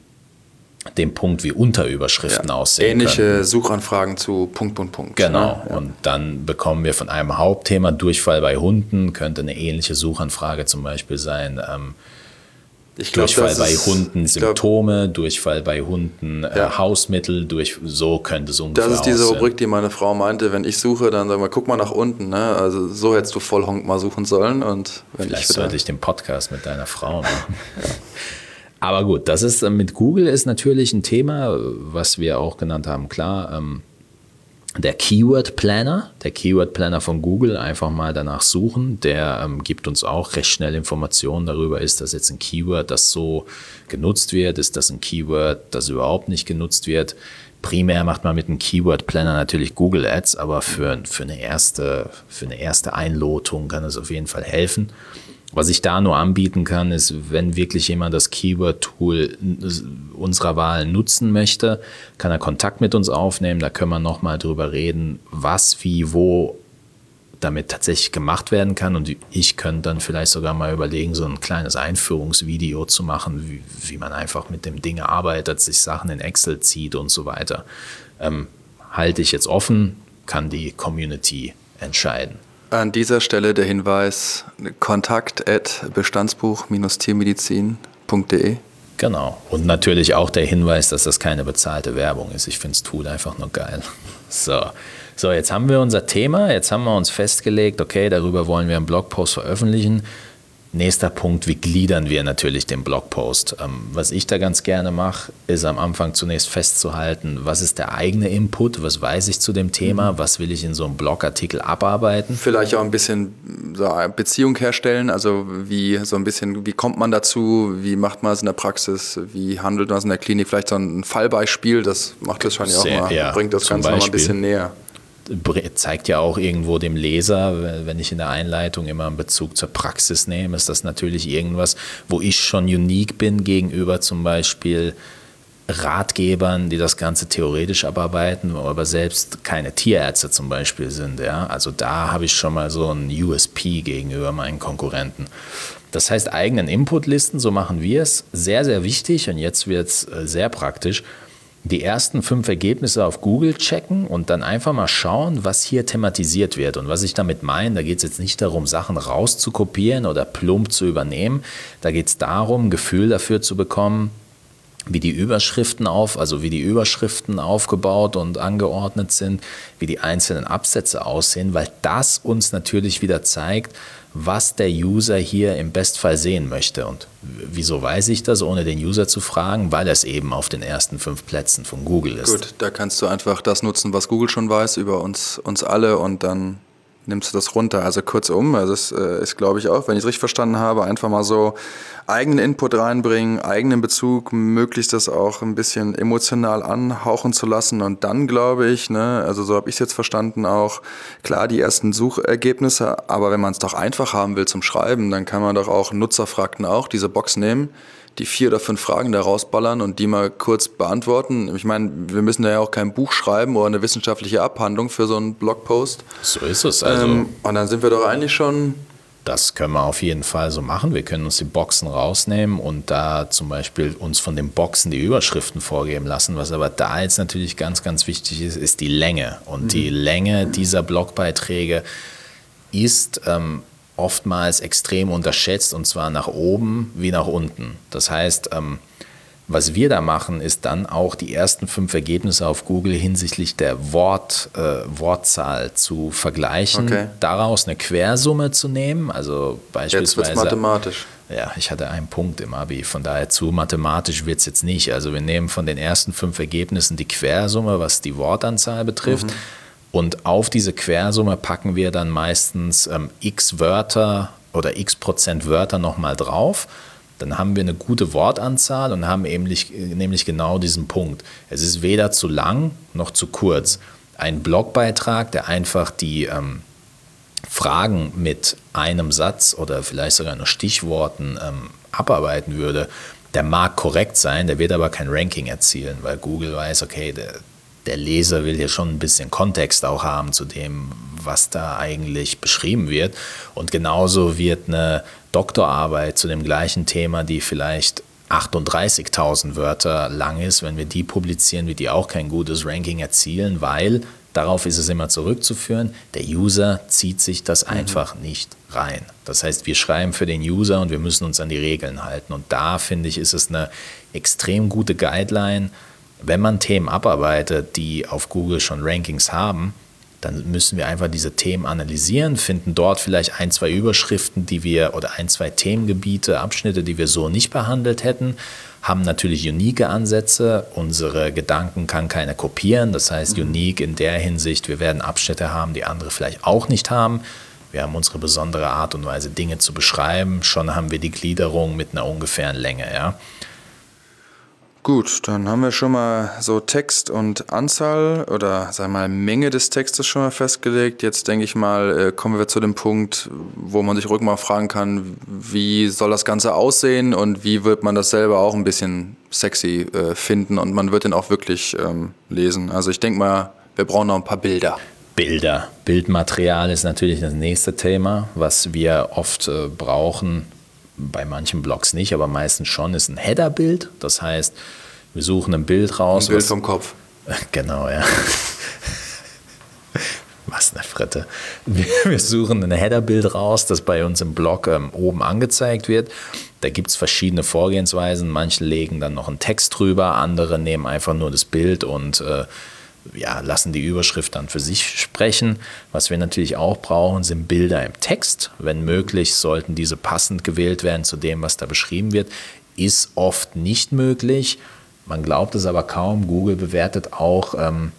[SPEAKER 1] den Punkt, wie Unterüberschriften
[SPEAKER 2] ja,
[SPEAKER 1] aussehen
[SPEAKER 2] ähnliche
[SPEAKER 1] können.
[SPEAKER 2] Suchanfragen zu Punkt, Punkt, Punkt.
[SPEAKER 1] Genau.
[SPEAKER 2] Ja.
[SPEAKER 1] Und dann bekommen wir von einem Hauptthema, Durchfall bei Hunden, könnte eine ähnliche Suchanfrage zum Beispiel sein. Ähm,
[SPEAKER 2] Ich glaub,
[SPEAKER 1] Durchfall bei
[SPEAKER 2] ist,
[SPEAKER 1] Hunden, Symptome,
[SPEAKER 2] glaub,
[SPEAKER 1] Durchfall bei Hunden, äh,
[SPEAKER 2] ja.
[SPEAKER 1] Hausmittel, durch, so könnte es ungefähr
[SPEAKER 2] Das ist diese
[SPEAKER 1] aussehen.
[SPEAKER 2] Rubrik, die meine Frau meinte, wenn ich suche, dann sag mal, guck mal nach unten. Ne? Also so hättest du Vollhonk mal suchen sollen. Und wenn
[SPEAKER 1] Vielleicht
[SPEAKER 2] ich
[SPEAKER 1] sollte ich den Podcast mit deiner Frau machen. ja. Aber gut, das ist mit Google ist natürlich ein Thema, was wir auch genannt haben. Klar, ähm, der Keyword Planner, der Keyword Planner von Google, einfach mal danach suchen. Der ähm, gibt uns auch recht schnell Informationen darüber, ist das jetzt ein Keyword, das so genutzt wird, ist das ein Keyword, das überhaupt nicht genutzt wird. Primär macht man mit einem Keyword Planner natürlich Google Ads, aber für, für, eine erste, für eine erste Einlotung kann es auf jeden Fall helfen. Was ich da nur anbieten kann, ist, wenn wirklich jemand das Keyword-Tool unserer Wahl nutzen möchte, kann er Kontakt mit uns aufnehmen. Da können wir nochmal drüber reden, was, wie, wo damit tatsächlich gemacht werden kann. Und ich könnte dann vielleicht sogar mal überlegen, so ein kleines Einführungsvideo zu machen, wie, wie man einfach mit dem Ding arbeitet, sich Sachen in Excel zieht und so weiter. Ähm, halte ich jetzt offen, kann die Community entscheiden.
[SPEAKER 2] An dieser Stelle der Hinweis, kontakt at bestandsbuch-tiermedizin punkt de.
[SPEAKER 1] Genau. Und natürlich auch der Hinweis, dass das keine bezahlte Werbung ist. Ich finde das Tool einfach nur geil. So. so, jetzt haben wir unser Thema. Jetzt haben wir uns festgelegt, okay, darüber wollen wir einen Blogpost veröffentlichen. Nächster Punkt, wie gliedern wir natürlich den Blogpost? Ähm, was ich da ganz gerne mache, ist am Anfang zunächst festzuhalten, was ist der eigene Input, was weiß ich zu dem Thema, was will ich in so einem Blogartikel abarbeiten.
[SPEAKER 2] Vielleicht auch ein bisschen so eine Beziehung herstellen, also wie so ein bisschen, wie kommt man dazu, wie macht man es in der Praxis, wie handelt man es in der Klinik, vielleicht so ein Fallbeispiel, das macht das wahrscheinlich auch mal,
[SPEAKER 1] ja,
[SPEAKER 2] bringt das Ganze noch mal ein bisschen näher.
[SPEAKER 1] Zeigt ja auch irgendwo dem Leser, wenn ich in der Einleitung immer einen Bezug zur Praxis nehme, ist das natürlich irgendwas, wo ich schon unique bin gegenüber zum Beispiel Ratgebern, die das Ganze theoretisch abarbeiten, aber selbst keine Tierärzte zum Beispiel sind. Ja? Also da habe ich schon mal so ein U S P gegenüber meinen Konkurrenten. Das heißt, eigenen Inputlisten, so machen wir es, sehr, sehr wichtig und jetzt wird es sehr praktisch. Die ersten fünf Ergebnisse auf Google checken und dann einfach mal schauen, was hier thematisiert wird. Und was ich damit meine, da geht es jetzt nicht darum, Sachen rauszukopieren oder plump zu übernehmen. Da geht es darum, ein Gefühl dafür zu bekommen, wie die Überschriften auf, also wie die Überschriften aufgebaut und angeordnet sind, wie die einzelnen Absätze aussehen, weil das uns natürlich wieder zeigt, was der User hier im Bestfall sehen möchte. Und wieso weiß ich das, ohne den User zu fragen? Weil es eben auf den ersten fünf Plätzen von Google ist.
[SPEAKER 2] Gut, da kannst du einfach das nutzen, was Google schon weiß über uns, uns alle und dann nimmst du das runter. Also kurzum, also das äh, ist, glaube ich, auch, wenn ich es richtig verstanden habe, einfach mal so eigenen Input reinbringen, eigenen Bezug, möglichst das auch ein bisschen emotional anhauchen zu lassen und dann, glaube ich, ne, also so habe ich es jetzt verstanden auch, klar, die ersten Suchergebnisse, aber wenn man es doch einfach haben will zum Schreiben, dann kann man doch auch Nutzerfragen auch diese Box nehmen, die vier oder fünf Fragen da rausballern und die mal kurz beantworten. Ich meine, wir müssen da ja auch kein Buch schreiben oder eine wissenschaftliche Abhandlung für so einen Blogpost.
[SPEAKER 1] So ist es. Also
[SPEAKER 2] ähm, und dann sind wir doch eigentlich schon...
[SPEAKER 1] Das können wir auf jeden Fall so machen. Wir können uns die Boxen rausnehmen und da zum Beispiel uns von den Boxen die Überschriften vorgeben lassen. Was aber da jetzt natürlich ganz, ganz wichtig ist, ist die Länge. Und mhm. die Länge dieser Blogbeiträge ist... Ähm, oftmals extrem unterschätzt und zwar nach oben wie nach unten. Das heißt, ähm, was wir da machen, ist dann auch die ersten fünf Ergebnisse auf Google hinsichtlich der Wort, äh, Wortzahl zu vergleichen,
[SPEAKER 2] okay.
[SPEAKER 1] Daraus eine Quersumme zu nehmen, also beispielsweise...
[SPEAKER 2] Jetzt wird es mathematisch.
[SPEAKER 1] Ja, ich hatte einen Punkt im Abi, von daher zu mathematisch wird es jetzt nicht. Also wir nehmen von den ersten fünf Ergebnissen die Quersumme, was die Wortanzahl betrifft, mhm. Und auf diese Quersumme packen wir dann meistens ähm, x Wörter oder x Prozent Wörter nochmal drauf. Dann haben wir eine gute Wortanzahl und haben nämlich, nämlich genau diesen Punkt. Es ist weder zu lang noch zu kurz. Ein Blogbeitrag, der einfach die ähm, Fragen mit einem Satz oder vielleicht sogar nur Stichworten ähm, abarbeiten würde, der mag korrekt sein, der wird aber kein Ranking erzielen, weil Google weiß, okay, der der Leser will hier schon ein bisschen Kontext auch haben zu dem, was da eigentlich beschrieben wird. Und genauso wird eine Doktorarbeit zu dem gleichen Thema, die vielleicht achtunddreißigtausend Wörter lang ist, wenn wir die publizieren, wird die auch kein gutes Ranking erzielen, weil darauf ist es immer zurückzuführen, der User zieht sich das mhm. einfach nicht rein. Das heißt, wir schreiben für den User und wir müssen uns an die Regeln halten. Und da, finde ich, ist es eine extrem gute Guideline. Wenn man Themen abarbeitet, die auf Google schon Rankings haben, dann müssen wir einfach diese Themen analysieren, finden dort vielleicht ein, zwei Überschriften, die wir oder ein, zwei Themengebiete, Abschnitte, die wir so nicht behandelt hätten, haben natürlich unique Ansätze. Unsere Gedanken kann keiner kopieren. Das heißt, mhm. unique in der Hinsicht, wir werden Abschnitte haben, die andere vielleicht auch nicht haben. Wir haben unsere besondere Art und Weise, Dinge zu beschreiben. Schon haben wir die Gliederung mit einer ungefähren Länge, ja.
[SPEAKER 2] Gut, dann haben wir schon mal so Text und Anzahl oder sagen wir mal Menge des Textes schon mal festgelegt. Jetzt denke ich mal, kommen wir zu dem Punkt, wo man sich ruhig mal fragen kann, wie soll das Ganze aussehen und wie wird man das selber auch ein bisschen sexy äh, finden und man wird den auch wirklich ähm, lesen. Also ich denke mal, wir brauchen noch ein paar Bilder.
[SPEAKER 1] Bilder. Bildmaterial ist natürlich das nächste Thema, was wir oft äh, brauchen. Bei manchen Blogs nicht, aber meistens schon, ist ein Header-Bild. Das heißt, wir suchen ein Bild raus.
[SPEAKER 2] Ein Bild
[SPEAKER 1] was,
[SPEAKER 2] vom Kopf.
[SPEAKER 1] Genau, ja. Was eine Fritte. Wir, wir suchen ein Header-Bild raus, das bei uns im Blog ähm, oben angezeigt wird. Da gibt es verschiedene Vorgehensweisen. Manche legen dann noch einen Text drüber, andere nehmen einfach nur das Bild und äh, ja, lassen die Überschrift dann für sich sprechen. Was wir natürlich auch brauchen, sind Bilder im Text. Wenn möglich, sollten diese passend gewählt werden zu dem, was da beschrieben wird. Ist oft nicht möglich. Man glaubt es aber kaum. Google bewertet auch ähm,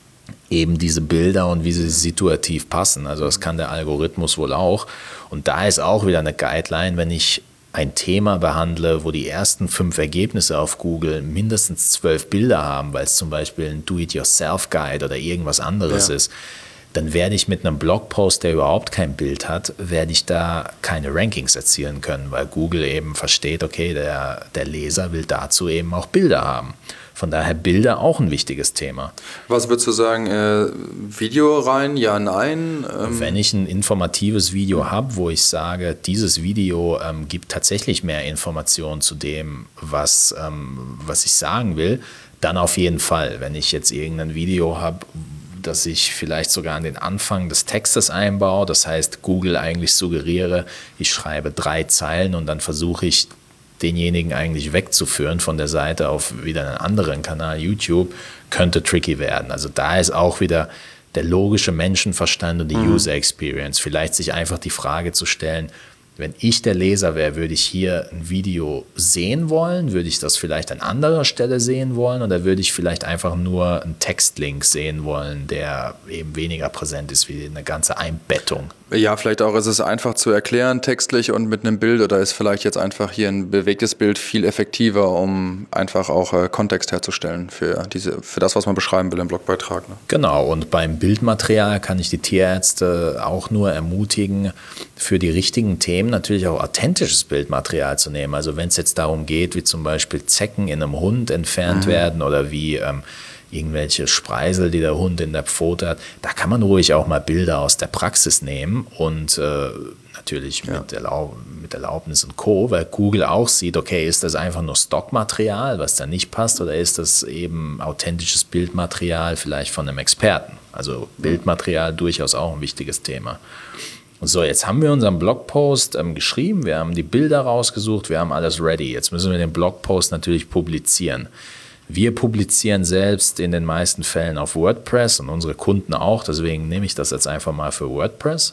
[SPEAKER 1] eben diese Bilder und wie sie situativ passen. Also das kann der Algorithmus wohl auch. Und da ist auch wieder eine Guideline, wenn ich ein Thema behandle, wo die ersten fünf Ergebnisse auf Google mindestens zwölf Bilder haben, weil es zum Beispiel ein Do-it-yourself-Guide oder irgendwas anderes ja. ist, dann werde ich mit einem Blogpost, der überhaupt kein Bild hat, werde ich da keine Rankings erzielen können, weil Google eben versteht, okay, der, der Leser will dazu eben auch Bilder haben. Von daher Bilder auch ein wichtiges Thema.
[SPEAKER 2] Was würdest du sagen, äh, Video rein, ja, nein?
[SPEAKER 1] Ähm Wenn ich ein informatives Video habe, wo ich sage, dieses Video ähm, gibt tatsächlich mehr Informationen zu dem, was, ähm, was ich sagen will, dann auf jeden Fall. Wenn ich jetzt irgendein Video habe, dass ich vielleicht sogar an den Anfang des Textes einbaue, das heißt Google eigentlich suggeriere, ich schreibe drei Zeilen und dann versuche ich denjenigen eigentlich wegzuführen von der Seite auf wieder einen anderen Kanal, YouTube, könnte tricky werden. Also da ist auch wieder der logische Menschenverstand und die mhm. User Experience. Vielleicht sich einfach die Frage zu stellen, wenn ich der Leser wäre, würde ich hier ein Video sehen wollen? Würde ich das vielleicht an anderer Stelle sehen wollen? Oder würde ich vielleicht einfach nur einen Textlink sehen wollen, der eben weniger präsent ist wie eine ganze Einbettung?
[SPEAKER 2] Ja, vielleicht auch ist es einfach zu erklären textlich und mit einem Bild oder ist vielleicht jetzt einfach hier ein bewegtes Bild viel effektiver, um einfach auch äh, Kontext herzustellen für, diese, für das, was man beschreiben will im Blogbeitrag. Ne?
[SPEAKER 1] Genau, und beim Bildmaterial kann ich die Tierärzte auch nur ermutigen, für die richtigen Themen natürlich auch authentisches Bildmaterial zu nehmen. Also wenn es jetzt darum geht, wie zum Beispiel Zecken in einem Hund entfernt mhm. werden oder wie ähm, irgendwelche Spreisel, die der Hund in der Pfote hat, da kann man ruhig auch mal Bilder aus der Praxis nehmen und äh, natürlich ja. mit, Erlaub- mit Erlaubnis und Co., weil Google auch sieht, okay, ist das einfach nur Stockmaterial, was da nicht passt, oder ist das eben authentisches Bildmaterial vielleicht von einem Experten? Also Bildmaterial durchaus auch ein wichtiges Thema. So, jetzt haben wir unseren Blogpost ähm, geschrieben, wir haben die Bilder rausgesucht, wir haben alles ready. Jetzt müssen wir den Blogpost natürlich publizieren. Wir publizieren selbst in den meisten Fällen auf WordPress und unsere Kunden auch, deswegen nehme ich das jetzt einfach mal für WordPress.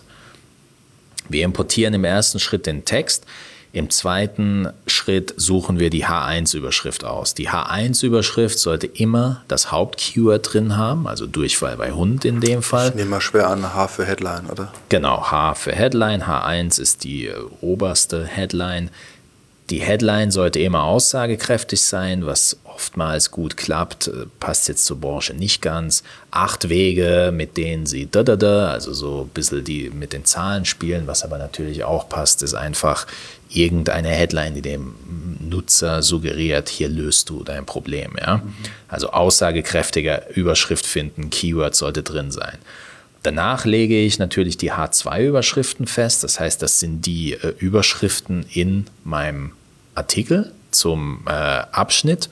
[SPEAKER 1] Wir importieren im ersten Schritt den Text. Im zweiten Schritt suchen wir die H eins Überschrift aus. Die H eins Überschrift sollte immer das Hauptkeyword drin haben, also Durchfall bei Hund in dem Fall.
[SPEAKER 2] Ich nehme mal schwer an, H für Headline, oder?
[SPEAKER 1] Genau, H für Headline. H eins ist die äh, oberste Headline. Die Headline sollte immer aussagekräftig sein, was oftmals gut klappt, passt jetzt zur Branche nicht ganz. Acht Wege, mit denen sie da da da, also so ein bisschen die mit den Zahlen spielen, was aber natürlich auch passt, ist einfach irgendeine Headline, die dem Nutzer suggeriert, hier löst du dein Problem. Ja? Mhm. Also aussagekräftige Überschrift finden, Keyword sollte drin sein. Danach lege ich natürlich die H zwei Überschriften fest. Das heißt, das sind die äh, Überschriften in meinem Artikel zum äh, Abschnitt.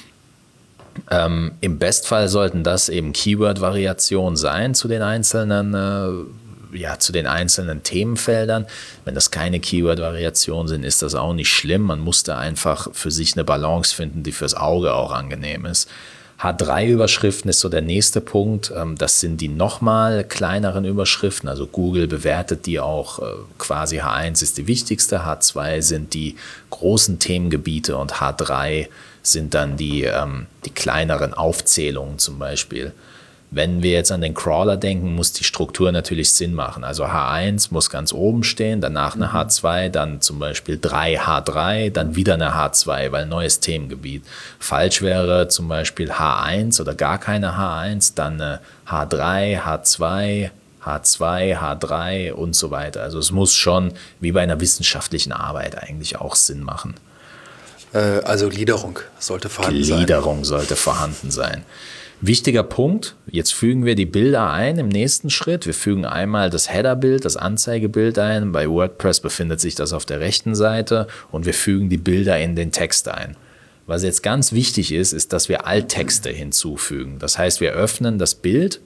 [SPEAKER 1] Ähm, Im Bestfall sollten das eben Keyword-Variationen sein zu den einzelnen, äh, ja, zu den einzelnen Themenfeldern. Wenn das keine Keyword-Variationen sind, ist das auch nicht schlimm. Man muss da einfach für sich eine Balance finden, die fürs Auge auch angenehm ist. H drei Überschriften ist so der nächste Punkt. Das sind die nochmal kleineren Überschriften. Also Google bewertet die auch quasi. H eins ist die wichtigste, H zwei sind die großen Themengebiete und H drei sind dann die, die kleineren Aufzählungen zum Beispiel. Wenn wir jetzt an den Crawler denken, muss die Struktur natürlich Sinn machen. Also H eins muss ganz oben stehen, danach eine H zwei, dann zum Beispiel drei H drei, dann wieder eine H zwei, weil neues Themengebiet. Falsch wäre zum Beispiel H eins oder gar keine H eins, dann eine H drei, H zwei, H zwei, H drei und so weiter. Also es muss schon wie bei einer wissenschaftlichen Arbeit eigentlich auch Sinn machen.
[SPEAKER 2] Äh, also Gliederung sollte vorhanden sein.
[SPEAKER 1] Gliederung sollte vorhanden sein. Wichtiger Punkt, jetzt fügen wir die Bilder ein im nächsten Schritt. Wir fügen einmal das Header-Bild, das Anzeigebild ein. Bei WordPress befindet sich das auf der rechten Seite und wir fügen die Bilder in den Text ein. Was jetzt ganz wichtig ist, ist, dass wir Alttexte hinzufügen. Das heißt, wir öffnen das Bild,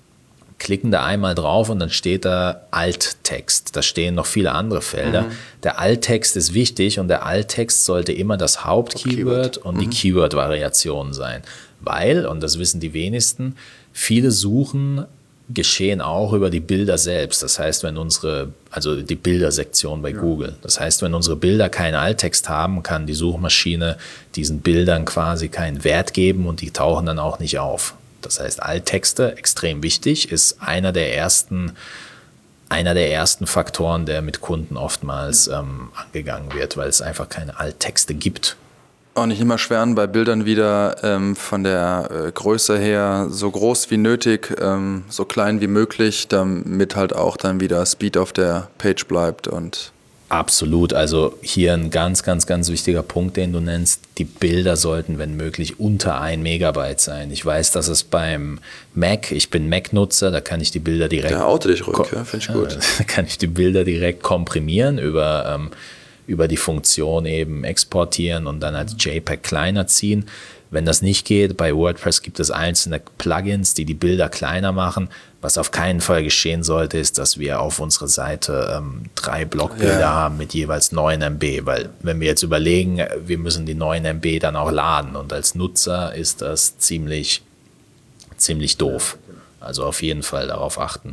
[SPEAKER 1] klicken da einmal drauf und dann steht da Alttext. Da stehen noch viele andere Felder. Mhm. Der Alttext ist wichtig und der Alttext sollte immer das Hauptkeyword und mhm. die Keyword-Variation sein. Weil, und das wissen die wenigsten, viele Suchen geschehen auch über die Bilder selbst. Das heißt, wenn unsere, also die Bildersektion bei ja. Google. Das heißt, wenn unsere Bilder keinen Alttext haben, kann die Suchmaschine diesen Bildern quasi keinen Wert geben und die tauchen dann auch nicht auf. Das heißt, Alttexte, extrem wichtig, ist einer der ersten, einer der ersten Faktoren, der mit Kunden oftmals ähm, angegangen wird, weil es einfach keine Alttexte gibt.
[SPEAKER 2] Auch nicht immer schweren, bei Bildern wieder ähm, von der äh, Größe her so groß wie nötig, ähm, so klein wie möglich, damit halt auch dann wieder Speed auf der Page bleibt. Und
[SPEAKER 1] absolut, also hier ein ganz, ganz, ganz wichtiger Punkt, den du nennst. Die Bilder sollten, wenn möglich, unter ein Megabyte sein. Ich weiß, dass es beim Mac, ich bin Mac-Nutzer, da kann ich die Bilder direkt...
[SPEAKER 2] Ja, oute dich ruhig, ja, finde ich gut.
[SPEAKER 1] Da kann ich die Bilder direkt komprimieren über... Ähm, über die Funktion eben exportieren und dann als JPEG kleiner ziehen. Wenn das nicht geht, bei WordPress gibt es einzelne Plugins, die die Bilder kleiner machen. Was auf keinen Fall geschehen sollte, ist, dass wir auf unserer Seite ähm, drei Blockbilder ja. haben mit jeweils neun Megabyte. Weil wenn wir jetzt überlegen, wir müssen die neun Megabyte dann auch laden und als Nutzer ist das ziemlich, ziemlich doof. Also auf jeden Fall darauf achten.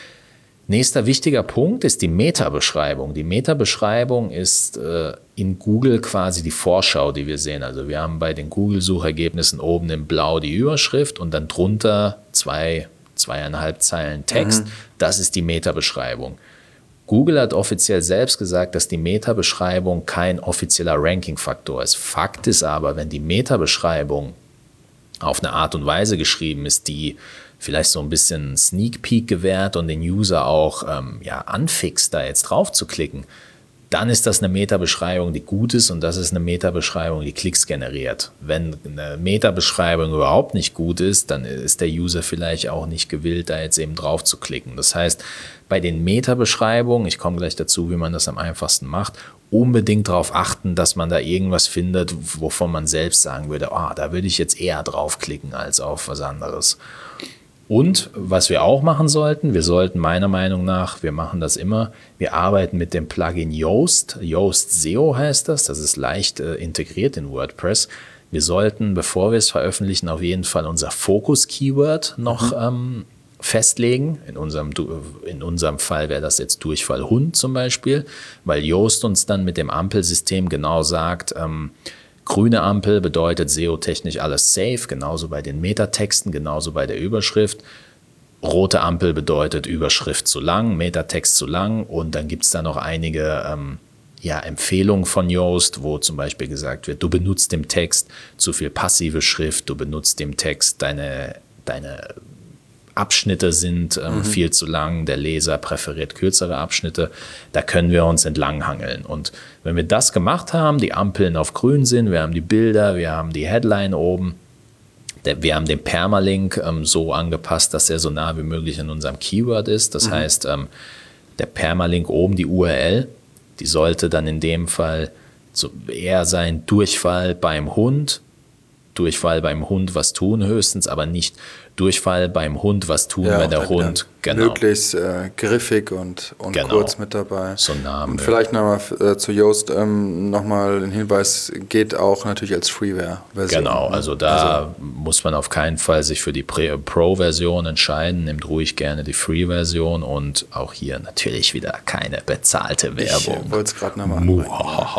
[SPEAKER 1] Nächster wichtiger Punkt ist die Meta-Beschreibung. Die Meta-Beschreibung ist äh, in Google quasi die Vorschau, die wir sehen. Also wir haben bei den Google-Suchergebnissen oben in Blau die Überschrift und dann drunter zwei, zweieinhalb Zeilen Text. Mhm. Das ist die Meta-Beschreibung. Google hat offiziell selbst gesagt, dass die Meta-Beschreibung kein offizieller Ranking-Faktor ist. Fakt ist aber, wenn die Meta-Beschreibung auf eine Art und Weise geschrieben ist, die vielleicht so ein bisschen Sneak Peek gewährt und den User auch ähm, ja, anfixt, da jetzt drauf zu klicken, dann ist das eine Meta-Beschreibung, die gut ist und das ist eine Meta-Beschreibung, die Klicks generiert. Wenn eine Meta-Beschreibung überhaupt nicht gut ist, dann ist der User vielleicht auch nicht gewillt, da jetzt eben drauf zu klicken. Das heißt, bei den Meta-Beschreibungen, ich komme gleich dazu, wie man das am einfachsten macht, unbedingt darauf achten, dass man da irgendwas findet, wovon man selbst sagen würde, ah, da würde ich jetzt eher draufklicken als auf was anderes. Und was wir auch machen sollten, wir sollten meiner Meinung nach, wir machen das immer, wir arbeiten mit dem Plugin Yoast. Yoast S E O heißt das, das ist leicht äh, integriert in WordPress. Wir sollten, bevor wir es veröffentlichen, auf jeden Fall unser Fokus-Keyword noch mhm. ähm, festlegen. In unserem, in unserem Fall wäre das jetzt Durchfall Hund zum Beispiel, weil Yoast uns dann mit dem Ampelsystem genau sagt, ähm, grüne Ampel bedeutet S E O-technisch alles safe, genauso bei den Metatexten, genauso bei der Überschrift. Rote Ampel bedeutet Überschrift zu lang, Metatext zu lang und dann gibt es da noch einige ähm, ja, Empfehlungen von Yoast, wo zum Beispiel gesagt wird, du benutzt im Text zu viel passive Schrift, du benutzt im Text deine, deine Abschnitte sind ähm, mhm. viel zu lang, der Leser präferiert kürzere Abschnitte, da können wir uns entlanghangeln. Und wenn wir das gemacht haben, die Ampeln auf grün sind, wir haben die Bilder, wir haben die Headline oben, der, wir haben den Permalink ähm, so angepasst, dass er so nah wie möglich an unserem Keyword ist. Das mhm. heißt, ähm, der Permalink oben, die U R L, die sollte dann in dem Fall so eher sein Durchfall beim Hund, Durchfall beim Hund was tun höchstens, aber nicht Durchfall beim Hund was tun, ja, wenn der Hund, genau.
[SPEAKER 2] Möglichst äh, griffig und, und genau. kurz mit dabei.
[SPEAKER 1] So nah
[SPEAKER 2] und vielleicht nochmal äh, zu Yoast ähm, nochmal ein Hinweis, geht auch natürlich als Freeware-Version.
[SPEAKER 1] Genau, also da also, muss man auf keinen Fall sich für die Pro-Version entscheiden, nimmt ruhig gerne die Free-Version und auch hier natürlich wieder keine bezahlte Werbung.
[SPEAKER 2] Ich wollte es gerade nochmal anbringen.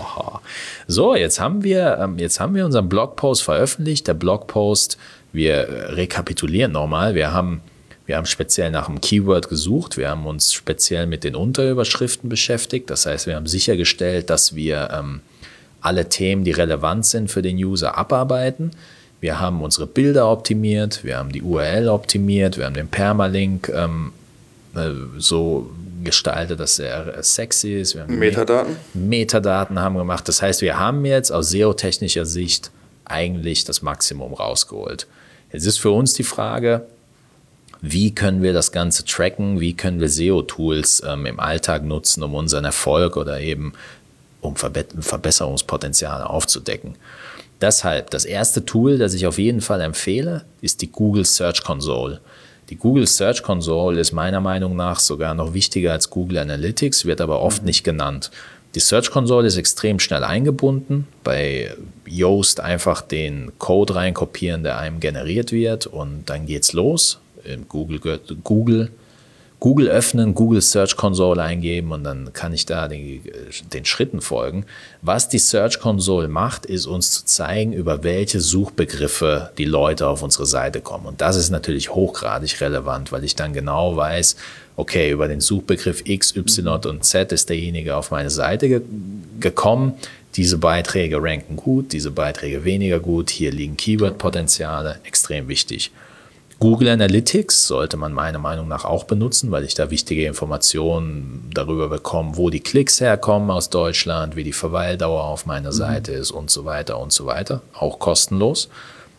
[SPEAKER 1] So, jetzt haben wir, jetzt haben wir unseren Blogpost veröffentlicht. Der Blogpost, wir rekapitulieren nochmal. Wir haben, wir haben speziell nach einem Keyword gesucht. Wir haben uns speziell mit den Unterüberschriften beschäftigt. Das heißt, wir haben sichergestellt, dass wir ähm, alle Themen, die relevant sind für den User, abarbeiten. Wir haben unsere Bilder optimiert. Wir haben die U R L optimiert. Wir haben den Permalink ähm, äh, so gestaltet, dass er sexy ist. Wir haben
[SPEAKER 2] Metadaten?
[SPEAKER 1] Metadaten haben gemacht. Das heißt, wir haben jetzt aus S E O-technischer Sicht eigentlich das Maximum rausgeholt. Jetzt ist für uns die Frage, wie können wir das Ganze tracken, wie können wir S E O-Tools ähm, im Alltag nutzen, um unseren Erfolg oder eben um Verbe- Verbesserungspotenziale aufzudecken. Deshalb, das erste Tool, das ich auf jeden Fall empfehle, ist die Google Search Console. Die Google Search Console ist meiner Meinung nach sogar noch wichtiger als Google Analytics, wird aber oft nicht genannt. Die Search Console ist extrem schnell eingebunden. Bei Yoast einfach den Code reinkopieren, der einem generiert wird und dann geht's los. In Google, Google, Google öffnen, Google Search Console eingeben und dann kann ich da den, den Schritten folgen. Was die Search Console macht, ist uns zu zeigen, über welche Suchbegriffe die Leute auf unsere Seite kommen. Und das ist natürlich hochgradig relevant, weil ich dann genau weiß, okay, über den Suchbegriff X, Y und Z ist derjenige auf meine Seite ge- gekommen. Diese Beiträge ranken gut, diese Beiträge weniger gut. Hier liegen Keyword-Potenziale, extrem wichtig. Google Analytics sollte man meiner Meinung nach auch benutzen, weil ich da wichtige Informationen darüber bekomme, wo die Klicks herkommen aus Deutschland, wie die Verweildauer auf meiner Seite ist und so weiter und so weiter. Auch kostenlos.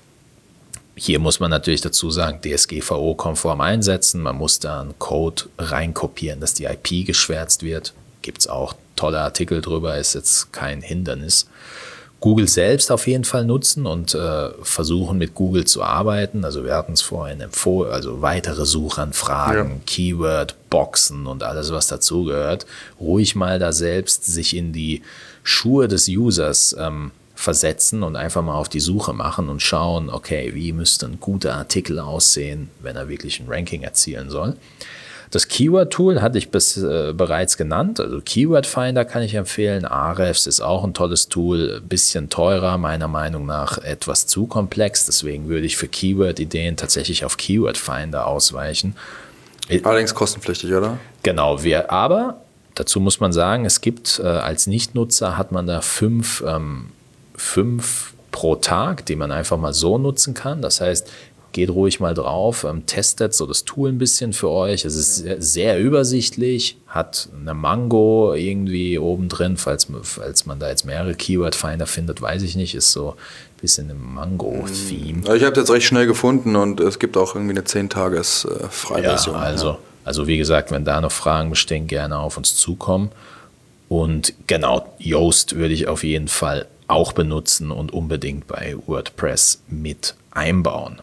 [SPEAKER 1] Hier muss man natürlich dazu sagen, D S G V O-konform einsetzen. Man muss da einen Code reinkopieren, dass die I P geschwärzt wird. Gibt es auch tolle Artikel drüber, ist jetzt kein Hindernis. Google selbst auf jeden Fall nutzen und äh, versuchen mit Google zu arbeiten. Also wir hatten es vorhin empfohlen, also weitere Suchanfragen, ja. Keyword, Boxen und alles, was dazugehört. Ruhig mal da selbst sich in die Schuhe des Users ähm, versetzen und einfach mal auf die Suche machen und schauen, okay, wie müsste ein guter Artikel aussehen, wenn er wirklich ein Ranking erzielen soll. Das Keyword-Tool hatte ich bis, äh, bereits genannt, also Keyword Finder kann ich empfehlen, Ahrefs ist auch ein tolles Tool, ein bisschen teurer, meiner Meinung nach etwas zu komplex, deswegen würde ich für Keyword-Ideen tatsächlich auf Keyword Finder ausweichen.
[SPEAKER 2] Allerdings kostenpflichtig, oder?
[SPEAKER 1] Genau, wir, aber dazu muss man sagen, es gibt äh, als Nichtnutzer hat man da fünf, ähm, fünf pro Tag, die man einfach mal so nutzen kann, das heißt, geht ruhig mal drauf, ähm, testet so das Tool ein bisschen für euch. Es ist sehr, sehr übersichtlich, hat eine Mango irgendwie oben drin, falls, falls man da jetzt mehrere Keyword-Finder findet, weiß ich nicht, ist so ein bisschen ein Mango-Theme.
[SPEAKER 2] Ich habe das jetzt recht schnell gefunden und es gibt auch irgendwie eine zehn-Tages-Freiversion.
[SPEAKER 1] Ja, also, ja. also wie gesagt, wenn da noch Fragen bestehen, gerne auf uns zukommen. Und genau, Yoast würde ich auf jeden Fall auch benutzen und unbedingt bei WordPress mit einbauen.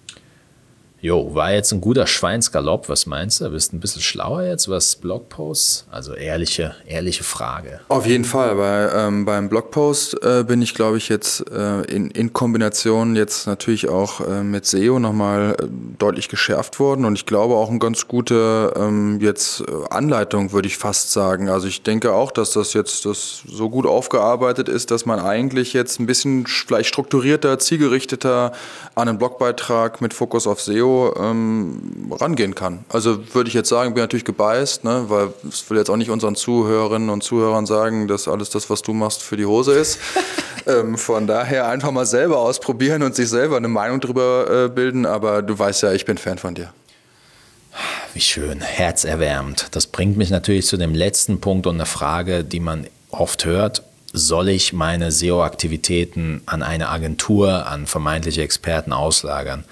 [SPEAKER 1] Jo, war jetzt ein guter Schweinsgalopp, was meinst du? Bist du ein bisschen schlauer jetzt, was Blogposts? Also ehrliche, ehrliche Frage.
[SPEAKER 2] Auf jeden Fall, weil ähm, beim Blogpost äh, bin ich, glaube ich, jetzt äh, in, in Kombination jetzt natürlich auch äh, mit S E O nochmal äh, deutlich geschärft worden und ich glaube auch eine ganz gute ähm, jetzt äh, Anleitung, würde ich fast sagen. Also ich denke auch, dass das jetzt das so gut aufgearbeitet ist, dass man eigentlich jetzt ein bisschen vielleicht strukturierter, zielgerichteter an einen Blogbeitrag mit Fokus auf S E O SEO ähm, rangehen kann. Also würde ich jetzt sagen, bin natürlich gebiased, ne, weil ich will jetzt auch nicht unseren Zuhörerinnen und Zuhörern sagen, dass alles das, was du machst, für die Hose ist. ähm, von daher einfach mal selber ausprobieren und sich selber eine Meinung drüber äh, bilden, aber du weißt ja, ich bin Fan von dir.
[SPEAKER 1] Wie schön, herzerwärmend. Das bringt mich natürlich zu dem letzten Punkt und eine Frage, die man oft hört. Soll ich meine S E O-Aktivitäten an eine Agentur, an vermeintliche Experten auslagern?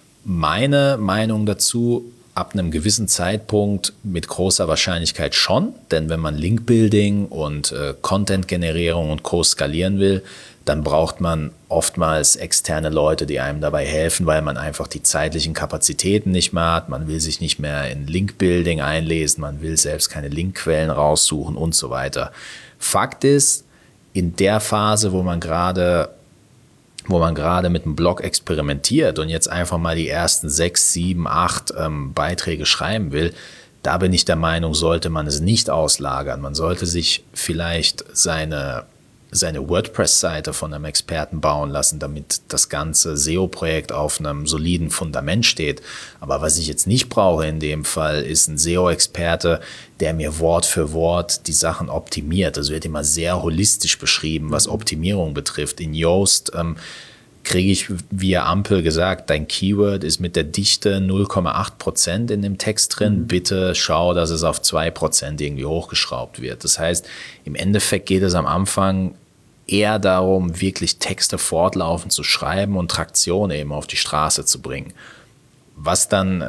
[SPEAKER 1] Meine Meinung dazu, ab einem gewissen Zeitpunkt mit großer Wahrscheinlichkeit schon, denn wenn man Link-Building und äh, Content-Generierung und Co. skalieren will, dann braucht man oftmals externe Leute, die einem dabei helfen, weil man einfach die zeitlichen Kapazitäten nicht mehr hat. Man will sich nicht mehr in Link-Building einlesen, man will selbst keine Linkquellen raussuchen und so weiter. Fakt ist, in der Phase, wo man gerade wo man gerade mit dem Blog experimentiert und jetzt einfach mal die ersten sechs, sieben, acht ähm, Beiträge schreiben will, da bin ich der Meinung, sollte man es nicht auslagern. Man sollte sich vielleicht seine seine WordPress-Seite von einem Experten bauen lassen, damit das ganze S E O-Projekt auf einem soliden Fundament steht. Aber was ich jetzt nicht brauche in dem Fall, ist ein S E O-Experte, der mir Wort für Wort die Sachen optimiert. Das wird immer sehr holistisch beschrieben, was Optimierung betrifft. In Yoast ähm, kriege ich via Ampel gesagt, dein Keyword ist mit der Dichte null Komma acht Prozent in dem Text drin. Mhm. Bitte schau, dass es auf zwei Prozent irgendwie hochgeschraubt wird. Das heißt, im Endeffekt geht es am Anfang eher darum, wirklich Texte fortlaufend zu schreiben und Traktion eben auf die Straße zu bringen. Was dann,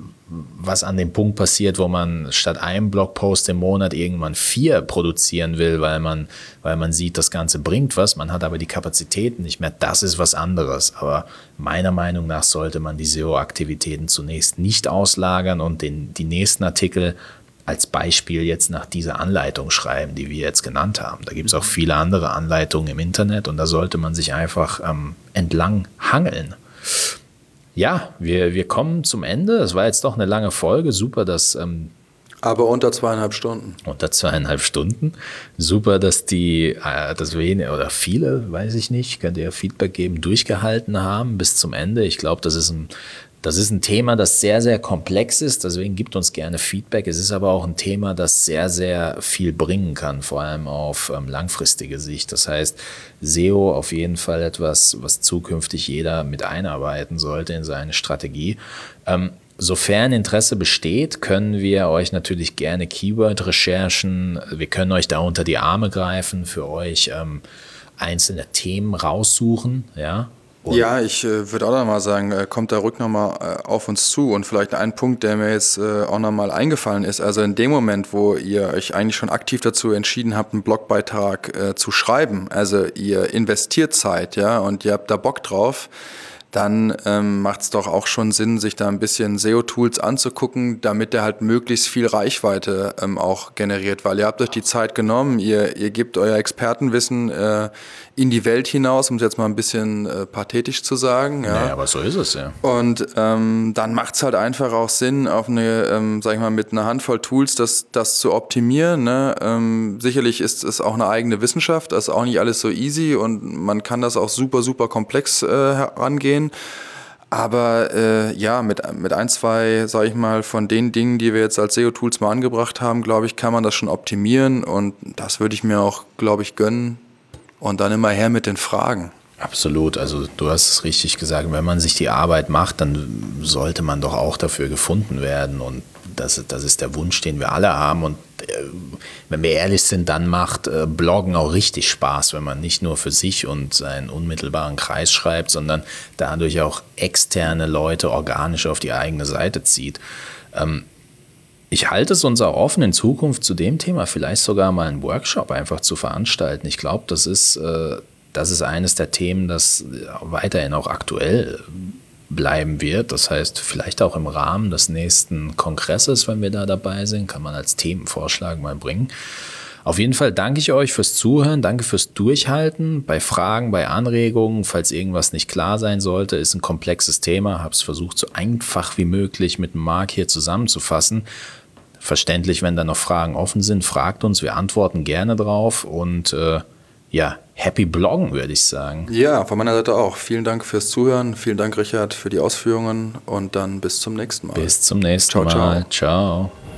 [SPEAKER 1] was an dem Punkt passiert, wo man statt einem Blogpost im Monat irgendwann vier produzieren will, weil man, weil man sieht, das Ganze bringt was, man hat aber die Kapazitäten nicht mehr, das ist was anderes. Aber meiner Meinung nach sollte man die S E O-Aktivitäten zunächst nicht auslagern und den, die nächsten Artikel als Beispiel jetzt nach dieser Anleitung schreiben, die wir jetzt genannt haben. Da gibt es auch viele andere Anleitungen im Internet und da sollte man sich einfach ähm, entlang hangeln. Ja, wir, wir kommen zum Ende. Es war jetzt doch eine lange Folge. Super, dass... Ähm,
[SPEAKER 2] Aber unter zweieinhalb Stunden.
[SPEAKER 1] Unter zweieinhalb Stunden. Super, dass die, äh, dass wenige oder viele, weiß ich nicht, könnt ihr Feedback geben, durchgehalten haben bis zum Ende. Ich glaube, das ist ein Das ist ein Thema, das sehr, sehr komplex ist, deswegen gibt uns gerne Feedback. Es ist aber auch ein Thema, das sehr, sehr viel bringen kann, vor allem auf ähm, langfristige Sicht. Das heißt, S E O auf jeden Fall etwas, was zukünftig jeder mit einarbeiten sollte in seine Strategie. Ähm, sofern Interesse besteht, können wir euch natürlich gerne Keyword-Recherchen, wir können euch da unter die Arme greifen, für euch ähm, einzelne Themen raussuchen, ja.
[SPEAKER 2] Und ja, ich äh, würde auch noch mal sagen, äh, kommt da rück nochmal äh, auf uns zu und vielleicht ein Punkt, der mir jetzt äh, auch nochmal eingefallen ist. Also in dem Moment, wo ihr euch eigentlich schon aktiv dazu entschieden habt, einen Blogbeitrag äh, zu schreiben, also ihr investiert Zeit, ja, und ihr habt da Bock drauf, dann ähm, macht es doch auch schon Sinn, sich da ein bisschen S E O-Tools anzugucken, damit der halt möglichst viel Reichweite ähm, auch generiert, weil ihr habt euch die Zeit genommen, ihr, ihr gebt euer Expertenwissen äh, in die Welt hinaus, um es jetzt mal ein bisschen äh, pathetisch zu sagen. Ja,
[SPEAKER 1] naja, aber so ist es, ja.
[SPEAKER 2] Und ähm, dann macht es halt einfach auch Sinn, auf eine, ähm, sag ich mal, mit einer Handvoll Tools das, das zu optimieren. Ne? Ähm, sicherlich ist es auch eine eigene Wissenschaft, das ist auch nicht alles so easy und man kann das auch super, super komplex äh, herangehen. Aber äh, ja, mit, mit ein, zwei, sag ich mal, von den Dingen, die wir jetzt als S E O-Tools mal angebracht haben, glaube ich, kann man das schon optimieren und das würde ich mir auch, glaube ich, gönnen. Und dann immer her mit den Fragen.
[SPEAKER 1] Absolut, also du hast es richtig gesagt, wenn man sich die Arbeit macht, dann sollte man doch auch dafür gefunden werden und das, das ist der Wunsch, den wir alle haben und äh, wenn wir ehrlich sind, dann macht äh, Bloggen auch richtig Spaß, wenn man nicht nur für sich und seinen unmittelbaren Kreis schreibt, sondern dadurch auch externe Leute organisch auf die eigene Seite zieht. Ähm, Ich halte es uns auch offen, in Zukunft zu dem Thema vielleicht sogar mal einen Workshop einfach zu veranstalten. Ich glaube, das ist, äh, das ist eines der Themen, das weiterhin auch aktuell bleiben wird. Das heißt, vielleicht auch im Rahmen des nächsten Kongresses, wenn wir da dabei sind, kann man als Themenvorschlag mal bringen. Auf jeden Fall danke ich euch fürs Zuhören, danke fürs Durchhalten. Bei Fragen, bei Anregungen, falls irgendwas nicht klar sein sollte, ist ein komplexes Thema. Habe es versucht, so einfach wie möglich mit Marc hier zusammenzufassen. Verständlich, wenn da noch Fragen offen sind, fragt uns, wir antworten gerne drauf und äh, ja, happy Bloggen, würde ich sagen.
[SPEAKER 2] Ja, von meiner Seite auch. Vielen Dank fürs Zuhören. Vielen Dank, Richard, für die Ausführungen und dann bis zum nächsten Mal.
[SPEAKER 1] Bis zum nächsten
[SPEAKER 2] Ciao, ciao.
[SPEAKER 1] Mal. Ciao.